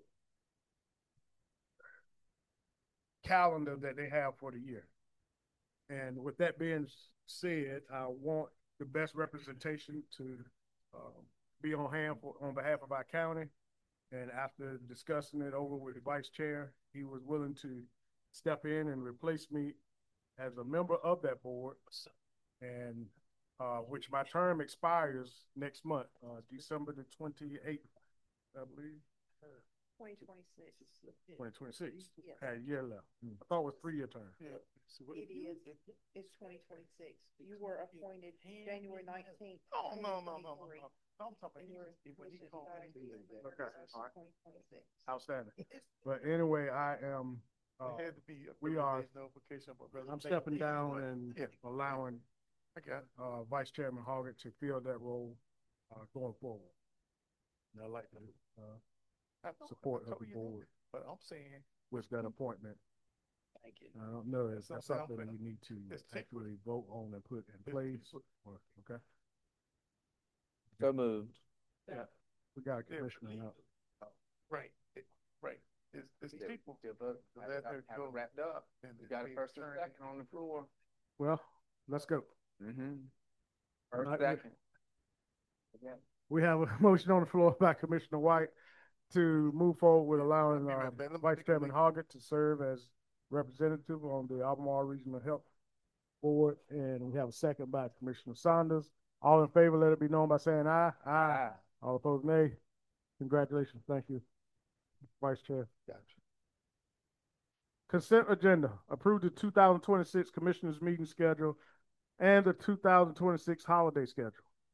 calendar that they have for the year. And with that being said, I want the best representation to uh, be on hand for, on behalf of our county. And after discussing it over with the vice chair, he was willing to step in and replace me as a member of that board. And uh, which my term expires next month, uh, December the twenty-eighth, I believe. Twenty twenty-six. Twenty twenty-six. Yes. Had a year left. I thought it was three-year term. Yeah. It is, it's twenty twenty-six. You were appointed January nineteenth. Oh, no, no, no, no, no. I'm talking And you're when he commissioned called by me. the Okay, all right. twenty twenty-six. Outstanding. But anyway, I am, uh, It had to be a we thirty are, days notification, but rather I'm than stepping make it down easy, and but- Yeah. allowing I got it. uh, Vice Chairman Hoggett to fill that role uh, going forward. And I'd like to uh, I know- support I of know the you do, board But I'm saying, with that appointment. thank you. I don't know if That's that's something I'm something finna- you need to it's temporary. actually vote on and put in place, or, okay? So moved. Yeah. We got a Yeah, commissioner leave. now. Right, it- right. It's, it's Yeah, people. yeah, but to I- let I her have go it wrapped up. and We got a be first and attorney. second on the floor. Well, let's go. Mm-hmm. First, Right. second. Yeah. We have a motion on the floor by Commissioner White to move forward with allowing uh, Vice Chairman Hoggett to serve as representative on the Albemarle Regional Health Board. And we have a second by Commissioner Saunders. All in favor, let it be known by saying aye. Aye. All opposed, nay. Congratulations. Thank you, Vice Chair. Gotcha. Consent agenda. Approve the two thousand twenty-six Commissioners Meeting Schedule and the two thousand twenty-six holiday schedule.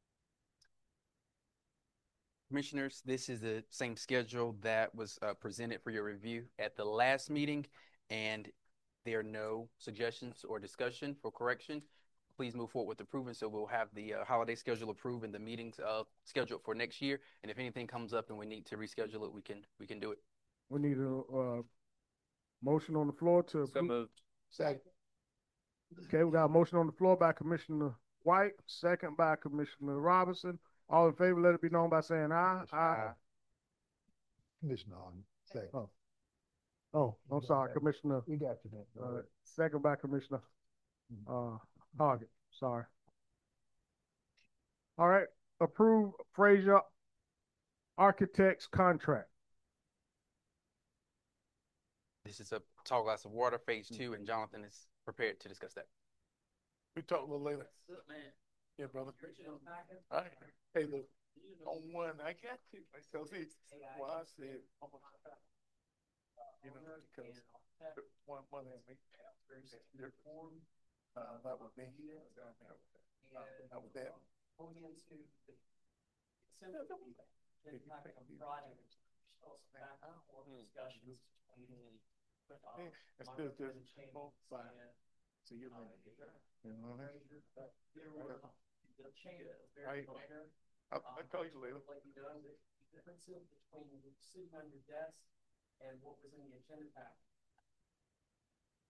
Commissioners, this is the same schedule that was uh, presented for your review at the last meeting, and there are no suggestions or discussion for correction. Please move forward with approving, so we'll have the uh, holiday schedule approved and the meetings uh, scheduled for next year. And if anything comes up and we need to reschedule it, we can we can do it. We need a uh, motion on the floor to So approve. moved. Second. Okay, we got a motion on the floor by Commissioner White, second by Commissioner Robinson. All in favor, let it be known by saying aye. Aye. Commissioner on, second. Oh, oh, I'm sorry, Commissioner. We got you then. Uh, second by Commissioner uh, Hoggett. Sorry. All right, approve Frazier Architects contract. This is a tall glass of water, phase two, and Jonathan is prepared to discuss that. We talk a little later. Yeah, brother. All right. Hey, look, on one, I got to. So see, well, I said, you know, because one, one of them, they're formed, uh, that would be, uh, that was that. It's still just both sides. So you know, you know what I mean? Right. I'll, I'll call you later. Differences between sitting on your desk and what was in the agenda pack.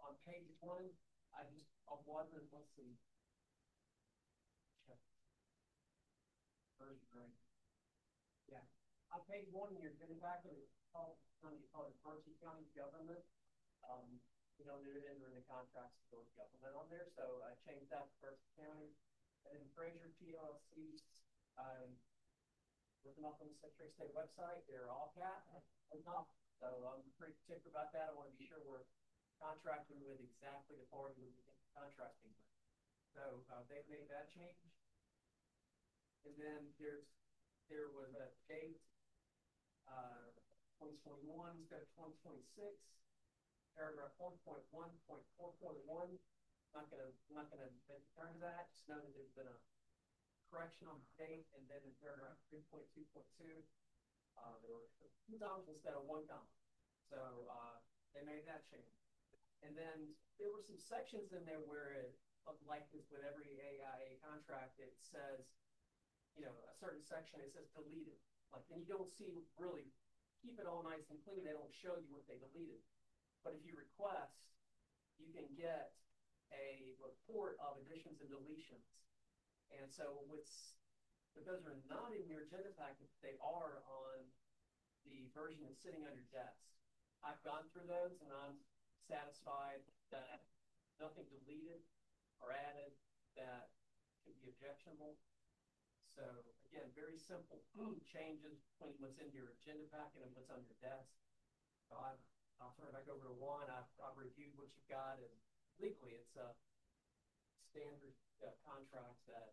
on page one, I just, of one, let's see. Check. Version, right? Yeah, on page one, you're getting back to the, call, you call it Berkeley County government. Um, you know, they're entering the contracts to go with government on there, so I changed that to Berkeley County. And then Fraser P L C, um, looking up on the Secretary of State website, they're all capped. So I'm pretty particular about that. I want to be sure we're contracting with exactly the party we're contracting with. So uh, they've made that change. And then there's there was a date, uh, twenty twenty-one instead of twenty twenty-six. Paragraph one point one point four point one. I'm not gonna I'm not gonna return to that. Just know that there's been a correction on the date, and then in paragraph three point two point two, uh, there were two columns instead of one column. So uh, they made that change. And then there were some sections in there where it, like this with every A I A contract, it says, you know, a certain section, it says deleted. Like, and you don't see really, keep it all nice and clean, they don't show you what they deleted. But if you request, you can get a report of additions and deletions. And so what's, but those are not in your agenda packet, they are on the version that's sitting on your desk. I've gone through those and I'm satisfied that nothing deleted or added that could be objectionable. So again, very simple changes between what's in your agenda packet and what's on your desk. So I've, I'll turn it back over to Juan. I've, I've reviewed what you've got, and legally it's a standard uh, contract that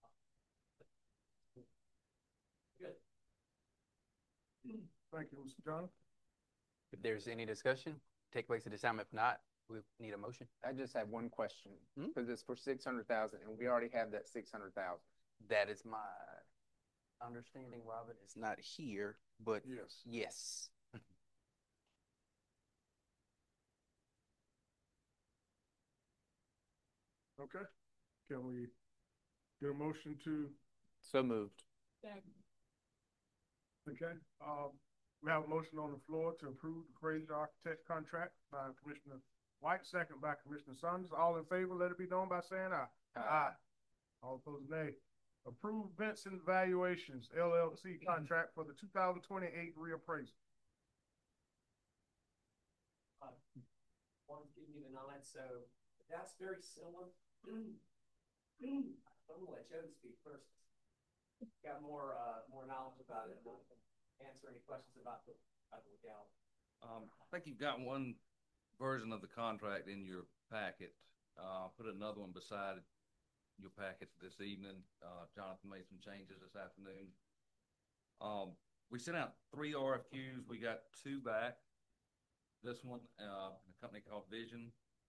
uh, good. Thank you, Mister John. If there's any discussion, take place at this time. If not, we need a motion. I just have one question, because it's for six hundred thousand, and we already have that six hundred thousand. That is my understanding, Robert. It's not here, but yes. Yes. Okay. Can we get a motion to? So moved. Okay. Um, we have a motion on the floor to approve the Fraser Architect contract by Commissioner White, second by Commissioner Saunders. All in favor, let it be known by saying aye. Aye. Aye. All opposed, nay. Approve Benson Valuations L L C contract for the two thousand twenty-eight reappraisal. Uh, Juan's giving me the nod, so that's very similar. I'm gonna let Joe speak first. Got more uh, more knowledge about it, and I can answer any questions about the about the legality. Um, I think you've got one version of the contract in your packet. Uh, put another one beside your packet this evening. Uh, Jonathan made some changes this afternoon. Um, we sent out three R F Qs. We got two back. This one, uh, a company called Vision.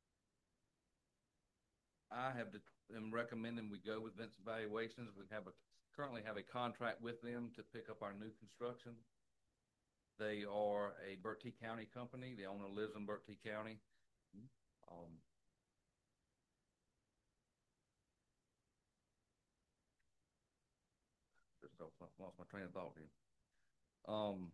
I have to, am recommending we go with Vincent Valuations. We have a currently have a contract with them to pick up our new construction. They are a Bertie County company. The owner lives in Bertie County. Um, just lost my train of thought here. Um,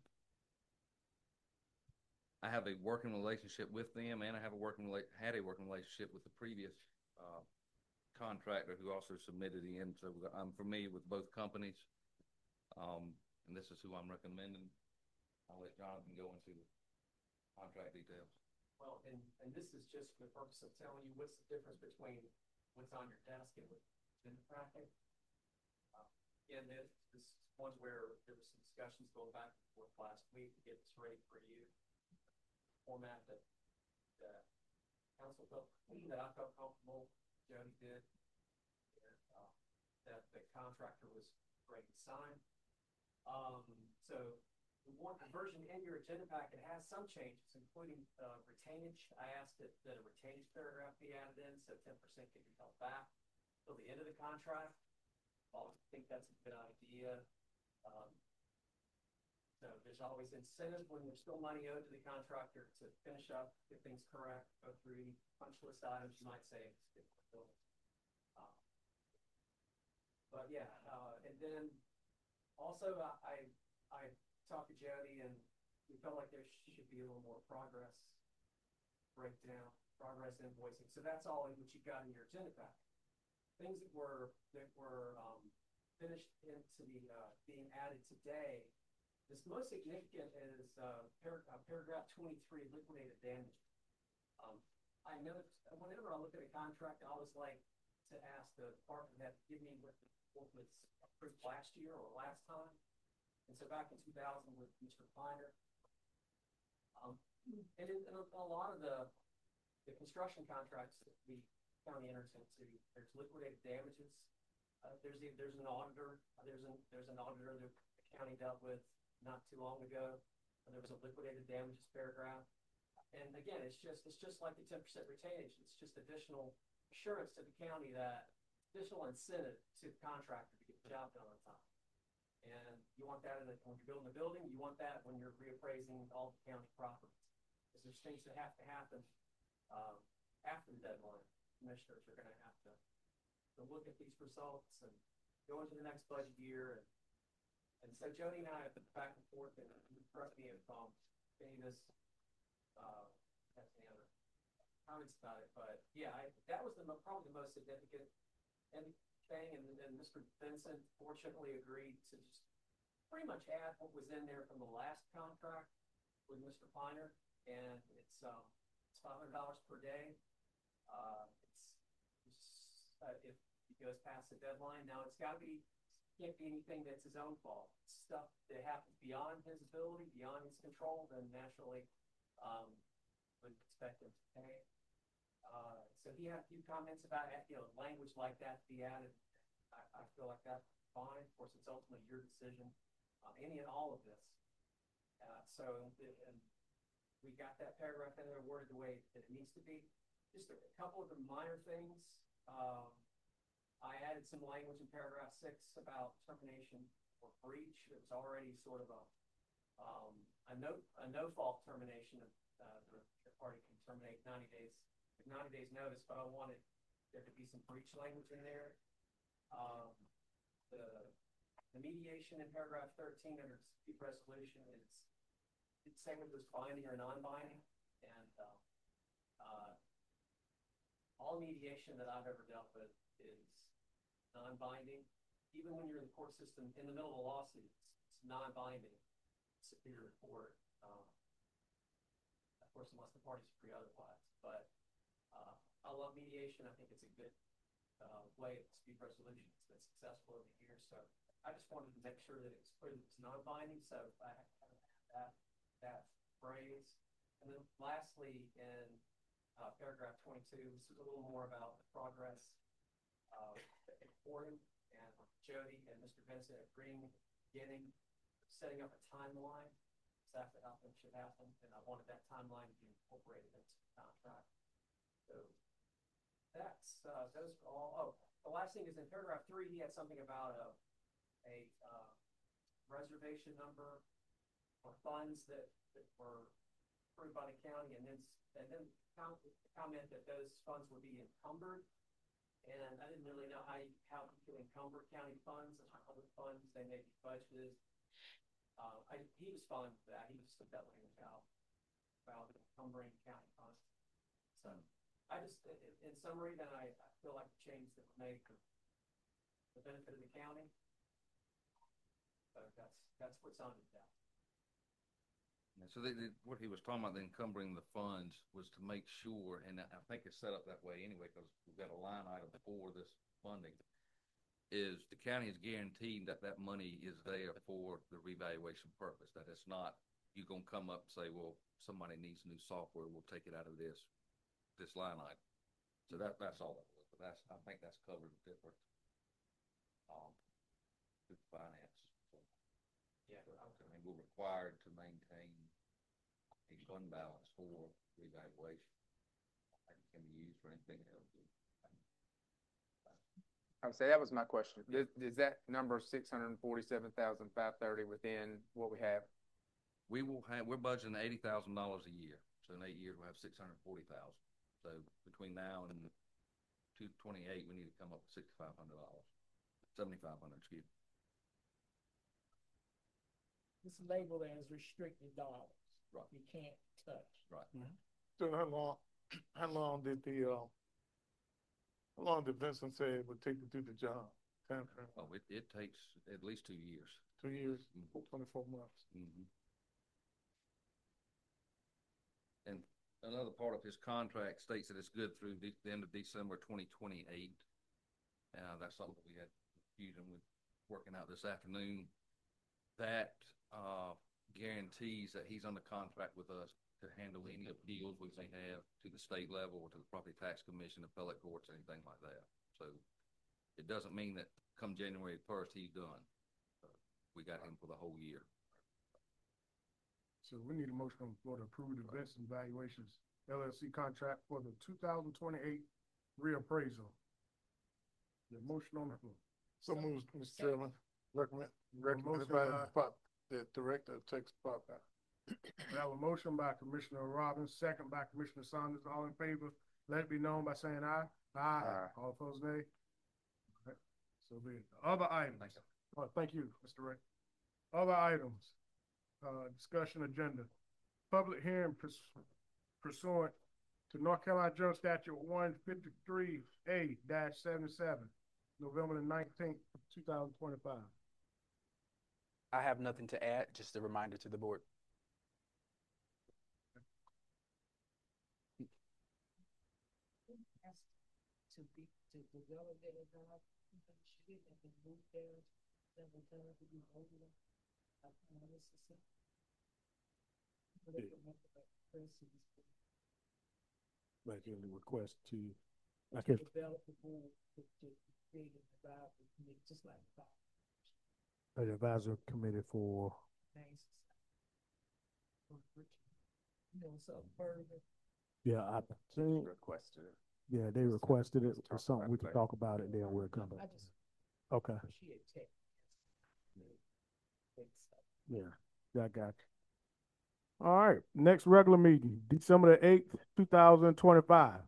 I have a working relationship with them, and I have a working had a working relationship with the previous uh, contractor who also submitted in. So I'm familiar with both companies, um, and this is who I'm recommending. I'll let Jonathan go into the contract details. Well, and, and this is just for the purpose of telling you what's the difference between what's on your desk and what's in the packet. Uh, again, this, this is one where there was some discussions going back and forth last week to get this ready for you. Format that the council felt, that I felt comfortable, Jody did, and, uh, that the contractor was ready to sign. Um, so the one the version in your agenda packet has some changes, including uh, retainage. I asked that, that a retainage paragraph be added in, so ten percent can be held back till the end of the contract. I think that's a good idea. Um, So there's always incentive when there's still money owed to the contractor to finish up, get things correct, go through any punch list items you might say. Uh, but yeah, uh, and then also I, I I talked to Jody and we felt like there should be a little more progress breakdown progress invoicing. So that's all in what you got in your agenda pack. Things that were, that were, um, finished into the, uh, being added today. This most significant is, uh, par- uh, paragraph twenty-three, liquidated damage. Um, I noticed, whenever I look at a contract, I always like to ask the department that give me what, what was approved last year or last time. And so back in two thousand with Mister Piner, um, and in, in a, a lot of the, the construction contracts that we county enters into, there's liquidated damages. Uh, there's a, there's an auditor, uh, there's an, there's an auditor that the county dealt with not too long ago. And there was a liquidated damages paragraph. And again, it's just, it's just like the ten percent retainage. It's just additional assurance to the county that additional incentive to the contractor to get the job done on time. And you want that in a, when you're building a building, you want that when you're reappraising all the county properties. Because there's things that have to happen, um, after the deadline. Commissioners are gonna have to, to look at these results and go into the next budget year. And, and so Jody and I have been back and forth, and correct me if um, Davis uh, has any other comments about it, but yeah, I, that was the mo- probably the most significant and thing. And, and Mister Benson fortunately agreed to just pretty much add what was in there from the last contract with Mister Piner, and it's um, it's five hundred dollars per day. Uh, Uh, if he goes past the deadline. Now it's got to be, can't be anything that's his own fault. Stuff that happens beyond his ability, beyond his control, then naturally um, would expect him to pay. Uh, so he had a few comments about, you know, language like that to be added. I, I feel like that's fine. Of course, it's ultimately your decision, uh, any and all of this. Uh, so and we got that paragraph in there worded the way that it needs to be. Just a, a couple of the minor things. Um, I added some language in paragraph six about termination or breach. It was already sort of a um, a no a no fault termination. Of, uh, the, the party can terminate ninety days, ninety days notice. But I wanted there to be some breach language in there. Um, the the mediation in paragraph thirteen under dispute resolution is it's saying whether it's binding or non-binding, and uh, uh, all mediation that I've ever dealt with is non-binding. Even when you're in the court system in the middle of a lawsuit, it's non-binding. Superior court. Um, of course, unless the parties agree otherwise. But uh, I love mediation. I think it's a good uh, way of dispute resolution. It's been successful over the years. So I just wanted to make sure that it's clear that it's non-binding. So I have that that phrase. And then lastly, in Uh, paragraph twenty-two, this is a little more about the progress of the reporting, and Jody and Mister Vincent agreeing at the beginning, setting up a timeline, exactly how things should happen, and I wanted that timeline to be incorporated into the contract. So that's, uh, those are all, oh, the last thing is in paragraph three, he had something about a, a uh, reservation number for funds that, that were approved by the county, and then, and then comment that those funds would be encumbered, and I didn't really know how you, how you can encumber county funds and other funds. They may be budgeted. Uh, I, he was fine with that. He just took that language out about encumbering county funds. So I just, in, in summary, then I, I feel like the change that were made for the benefit of the county. So that's that's what's on it now. So they, they, what he was talking about, the encumbering the funds, was to make sure, and I think it's set up that way anyway, because we've got a line item for this funding, is the county is guaranteed that that money is there for the revaluation purpose, that it's not, you're going to come up and say, well, somebody needs new software, we'll take it out of this, this line item. So that, that's all that was, but that's, I think that's covered different, um, with finance. So, yeah, I mean, we're required to maintain a fund balance for revaluation. It can be used for anything else. I would say that was my question. Is, is that number six hundred forty-seven thousand five hundred thirty within what we have? We will have, we're budgeting eighty thousand dollars a year. So in eight years, we'll have six hundred forty thousand. So between now and two twenty-eight, we need to come up with sixty-five hundred dollars, seventy-five hundred, excuse me. It's labeled as restricted dollars. Right. You can't touch. Right. Mm-hmm. Still not long. how long did the, uh, how long did Vincent say it would take to do the job? Time frame? Oh, it, it takes at least two years. Two years, twenty-four months. Mhm. And another part of his contract states that it's good through the, the end of December twenty twenty-eight. Uh, that's something we had confusion with working out this afternoon. That, uh, guarantees that he's under contract with us to handle any appeals we may have to the state level or to the property tax commission, appellate courts, anything like that. So it doesn't mean that come January first, he's done. Uh, We got him for the whole year. So we need a motion on the floor to approve the Vincent Valuations L L C contract for the two thousand twenty-eight reappraisal. The motion on the floor. So moves, Mister Chairman, recommend, recommended Motion by by- Pop- the Director of Texas Department. We have a motion by Commissioner Robbins, second by Commissioner Saunders. All in favor, let it be known by saying aye. Aye. Aye. All opposed, nay. All right. So be it. Other items. Oh, thank you, Mister Ray. Other items, uh, discussion agenda. Public hearing purs- pursuant to North Carolina General Statute one fifty-three A seventy-seven, November the nineteenth, two thousand twenty-five. I have nothing to add, just a reminder to the board. To be, to develop that, uh, shit and then move there, several times to be over. I kind of miss the same. But I don't have to, like, press it. Like in the request to, I To can, develop the board, to, to create an advisory committee, just like that. an advisory committee for, Nice. You know, so further. yeah, I think, Requested it. yeah, they requested it. talk It's something about we it can later. talk about it, then we'll come I back. just Okay, appreciate tech. Thanks. yeah, I got you. All right, next regular meeting, December the eighth, two thousand twenty-five.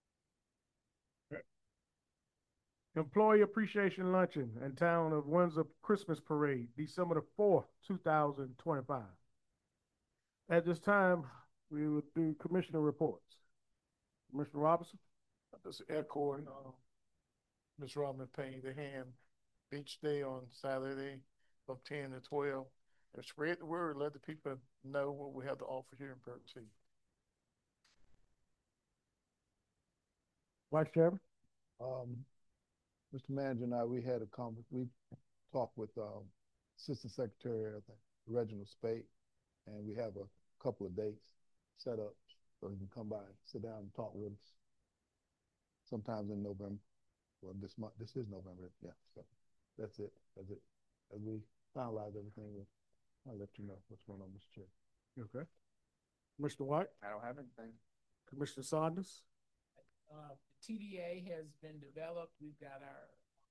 Employee Appreciation Luncheon and Town of Windsor Christmas Parade, December the fourth, two thousand twenty-five. At this time, we will do commissioner reports. Commissioner Robinson? Just echoing, uh, Miz Robin Payne, the hand each day on Saturday from ten to twelve. And spread the word, let the people know what we have to offer here in Berkeley. Vice Chairman? Um, Mister Manager and I, we had a con, we talked with, um, Assistant Secretary, I think, Reginald Spate, and we have a couple of dates set up so he can come by, sit down and talk with us. Sometimes in November, well, this month, this is November, yeah, so that's it, that's it. As we finalize everything, we'll- I'll let you know what's going on, Mister Chair. Okay. Commissioner White? I don't have anything. Commissioner Saunders? Uh, T D A has been developed. We've got our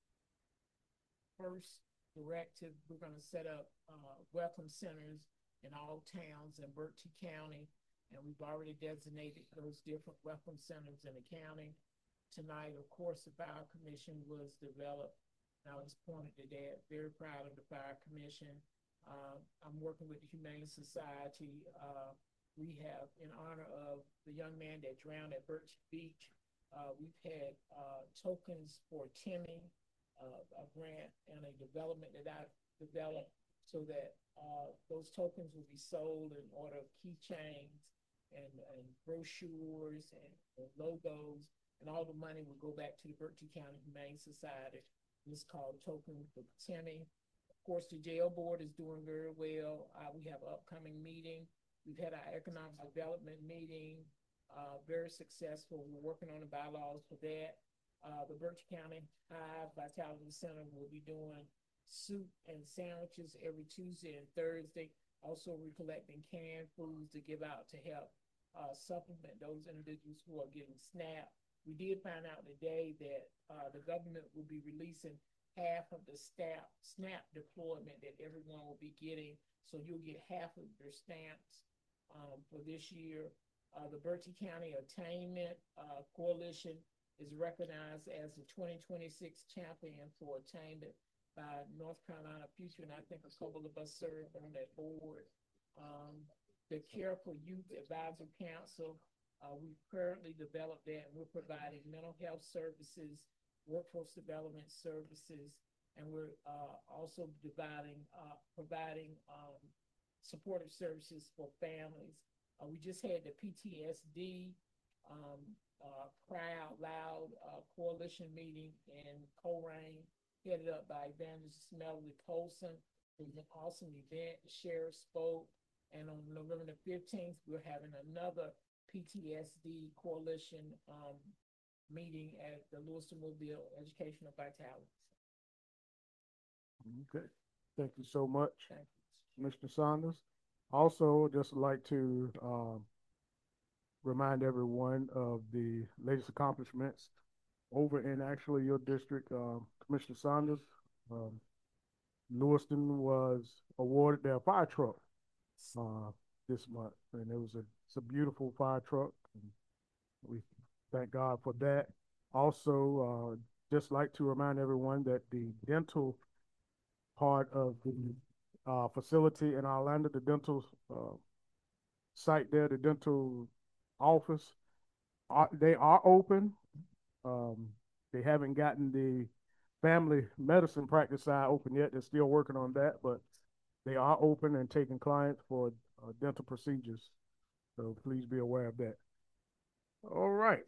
first directive. We're gonna set up, uh, welcome centers in all towns in Berkeley County. And we've already designated those different welcome centers in the county. Tonight, of course, the fire commission was developed. And I was appointed to that. Very proud of the fire commission. Uh, I'm working with the Humane Society. Uh, we have, in honor of the young man that drowned at Birch Beach, uh, we've had, uh, tokens for Timmy, uh, a grant and a development that I developed so that, uh, those tokens will be sold in order of keychains and, and brochures and, and logos, and all the money will go back to the Berkeley County Humane Society. It's called Token for Timmy. Of course, the jail board is doing very well. Uh, we have an upcoming meeting. We've had our economic development meeting, uh, very successful. We're working on the bylaws for that. Uh, the Berkeley County Hive Vitality Center will be doing soup and sandwiches every Tuesday and Thursday. Also, we're collecting canned foods to give out to help uh, supplement those individuals who are getting SNAP. We did find out today that uh, the government will be releasing half of the SNAP, SNAP deployment that everyone will be getting. So you'll get half of your stamps um, for this year. Uh, the Berkeley County Attainment uh, Coalition is recognized as the twenty twenty-six champion for attainment by North Carolina Future, and I think a couple of us serve on that board. Um, the Care for Youth Advisory Council Uh, we currently developed that, and we're providing mental health services, workforce development services, and we're uh, also dividing, uh, providing um, supportive services for families. Uh, we just had the P T S D um, uh, Cry Out Loud uh, coalition meeting in Colerain, headed up by Evangelist Melody Colson. It was an awesome event. The sheriff spoke, and on November the fifteenth, we're having another P T S D coalition um, meeting at the Lewiston Mobile Educational Vitality. Okay, thank you so much, Thank Commissioner Saunders. Also, just like to um, remind everyone of the latest accomplishments over in actually your district, um, Commissioner Saunders. Um, Lewiston was awarded their fire truck uh, this month, and it was a it's a beautiful fire truck. And we thank God for that. Also, uh, just like to remind everyone that the dental part of the uh, facility in Orlando, the dental uh, site there, the dental office, are, they are open. Um, they haven't gotten the family medicine practice side open yet. They're still working on that, but they are open and taking clients for uh, dental procedures. So please be aware of that. All right.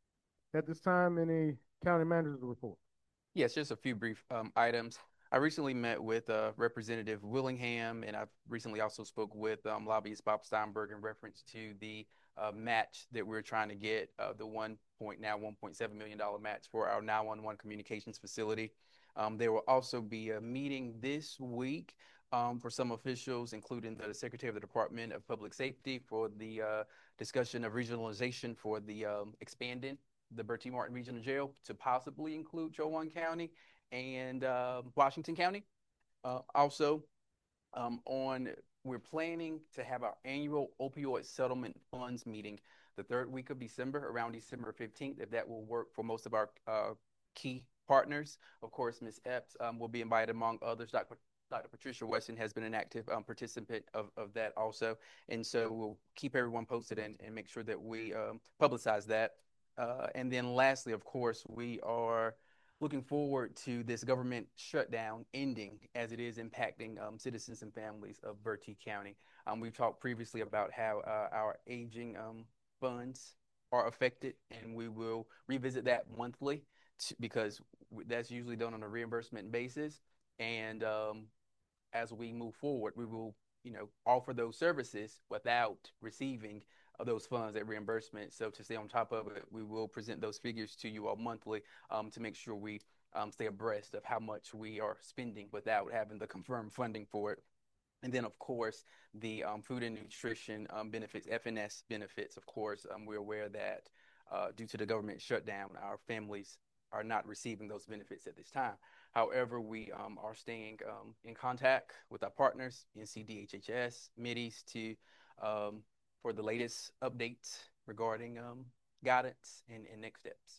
At this time, any county managers report? Yes, just a few brief um, items. I recently met with uh, Representative Willingham, and I've recently also spoke with um, lobbyist Bob Steinberg in reference to the uh, match that we're trying to get, uh, the one point now one point seven million dollar match for our nine one one communications facility. Um, there will also be a meeting this week um, for some officials, including the Secretary of the Department of Public Safety, for the uh, discussion of regionalization for the um, expanding the Bertie Martin Regional Jail to possibly include Chowan County and uh, Washington County. Uh, also, um, on we're planning to have our annual opioid settlement funds meeting the third week of December, around December fifteenth, if that will work for most of our uh, key partners. Of course, Miz Epps um, will be invited among others. Doctor Doctor Patricia Weston has been an active um, participant of, of that also. And so we'll keep everyone posted and, and make sure that we um, publicize that. Uh, and then lastly, of course, we are looking forward to this government shutdown ending, as it is impacting um, citizens and families of Bertie County. Um, we've talked previously about how uh, our aging um, funds are affected, and we will revisit that monthly to, because that's usually done on a reimbursement basis. And um, as we move forward, we will, you know, offer those services without receiving of those funds, that reimbursement. So to stay on top of it, we will present those figures to you all monthly um, to make sure we um, stay abreast of how much we are spending without having the confirmed funding for it. And then, of course, the um, food and nutrition um, benefits, F N S benefits, of course, um, we're aware that uh, due to the government shutdown, our families are not receiving those benefits at this time. However, we um, are staying um, in contact with our partners, N C D H H S, Middies, to um, for the latest updates regarding um, guidance and, and next steps.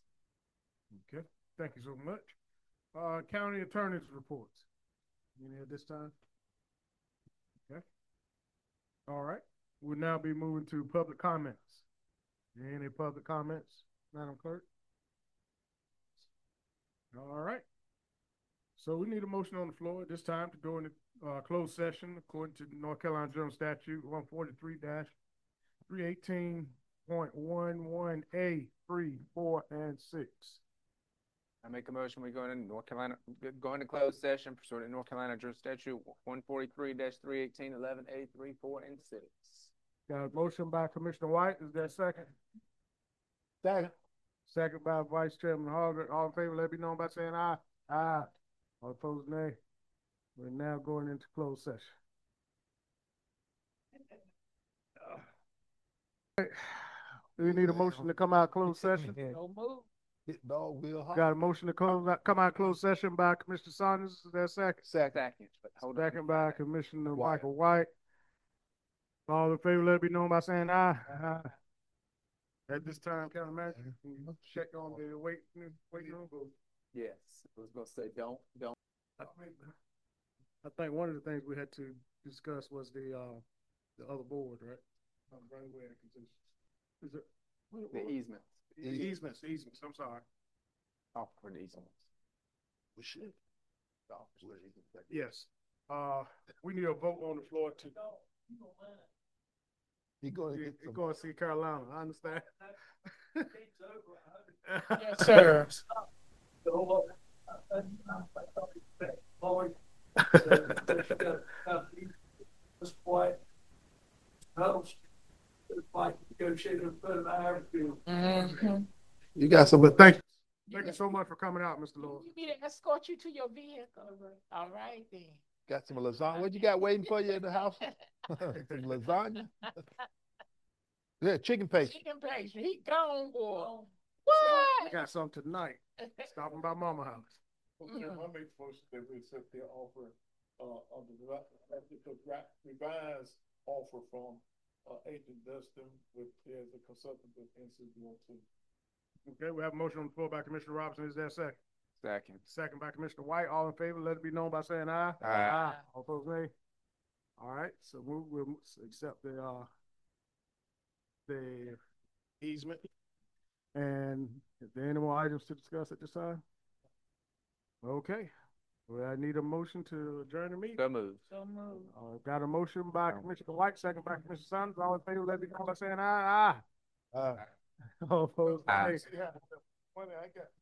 Okay, thank you so much. Uh, county attorney's reports. Any at this time? Okay. All right. We'll now be moving to public comments. Any public comments, Madam Clerk? All right. So we need a motion on the floor at this time to go into uh, closed session according to North Carolina General Statute one forty-three dash three eighteen point one one A, three, four, and six. I make a motion, we go into North Carolina, go into closed session pursuant to North Carolina General Statute one forty-three dash three eighteen, eleven A, three, four, and six. Got a motion by Commissioner White. Is there a second? Second. Second by Vice Chairman Hoggard. All in favor, let it be known by saying aye. Aye. All opposed, nay. We're now going into closed session. Do we need a motion to come out of closed session? No move. Hit dog will hop. Got a motion to close, come out of closed session by Commissioner Saunders. Is there a second? Second. But hold on. Second by Commissioner White. Michael White. All in favor, let it be known by saying aye. Aye. At this time, County Manager, can you check on the wait, waiting room? Yes, I was gonna say, don't, don't. I think, I think one of the things we had to discuss was the, uh, the other board, right? Um, right away, I can just- Is there, The easements. Easements, easements, I'm sorry. Off for the easements. We should. Yes. Uh, we need a vote on the floor to. He going to He get he some. going to see Carolina, I understand. Yes, sir. This quiet. Helps. Like negotiating a bit of average. Mm-hmm. You got some, but thank, thank you so much for coming out, Mister Lord. You need to escort you to your vehicle. All right then. Got some lasagna. What you got waiting for you in the house? Some lasagna? Yeah, chicken pastry. Chicken pastry. He gone, boy. I What? got some tonight. Stopping by Mama House. Okay, I make the motion that we accept their offer, uh, of the, revi- uh, the re- revised offer from, uh, Agent Dustin with, as a consultant with N C D O T. Okay, we have a motion on the floor by Commissioner Robinson. Is there a second? Second. Second by Commissioner White. All in favor, let it be known by saying aye. Aye. All opposed, nay. All right, so we will accept the, uh, the easement. And is there any more items to discuss at this time? Okay, well, I need a motion to adjourn the meeting. So moved. So move. Uh, got a motion by Commissioner White, second by Commissioner Sanders. All in favor, let it be known by saying aye. Aye. Uh, All opposed, Aye. nay. Yeah, money I got.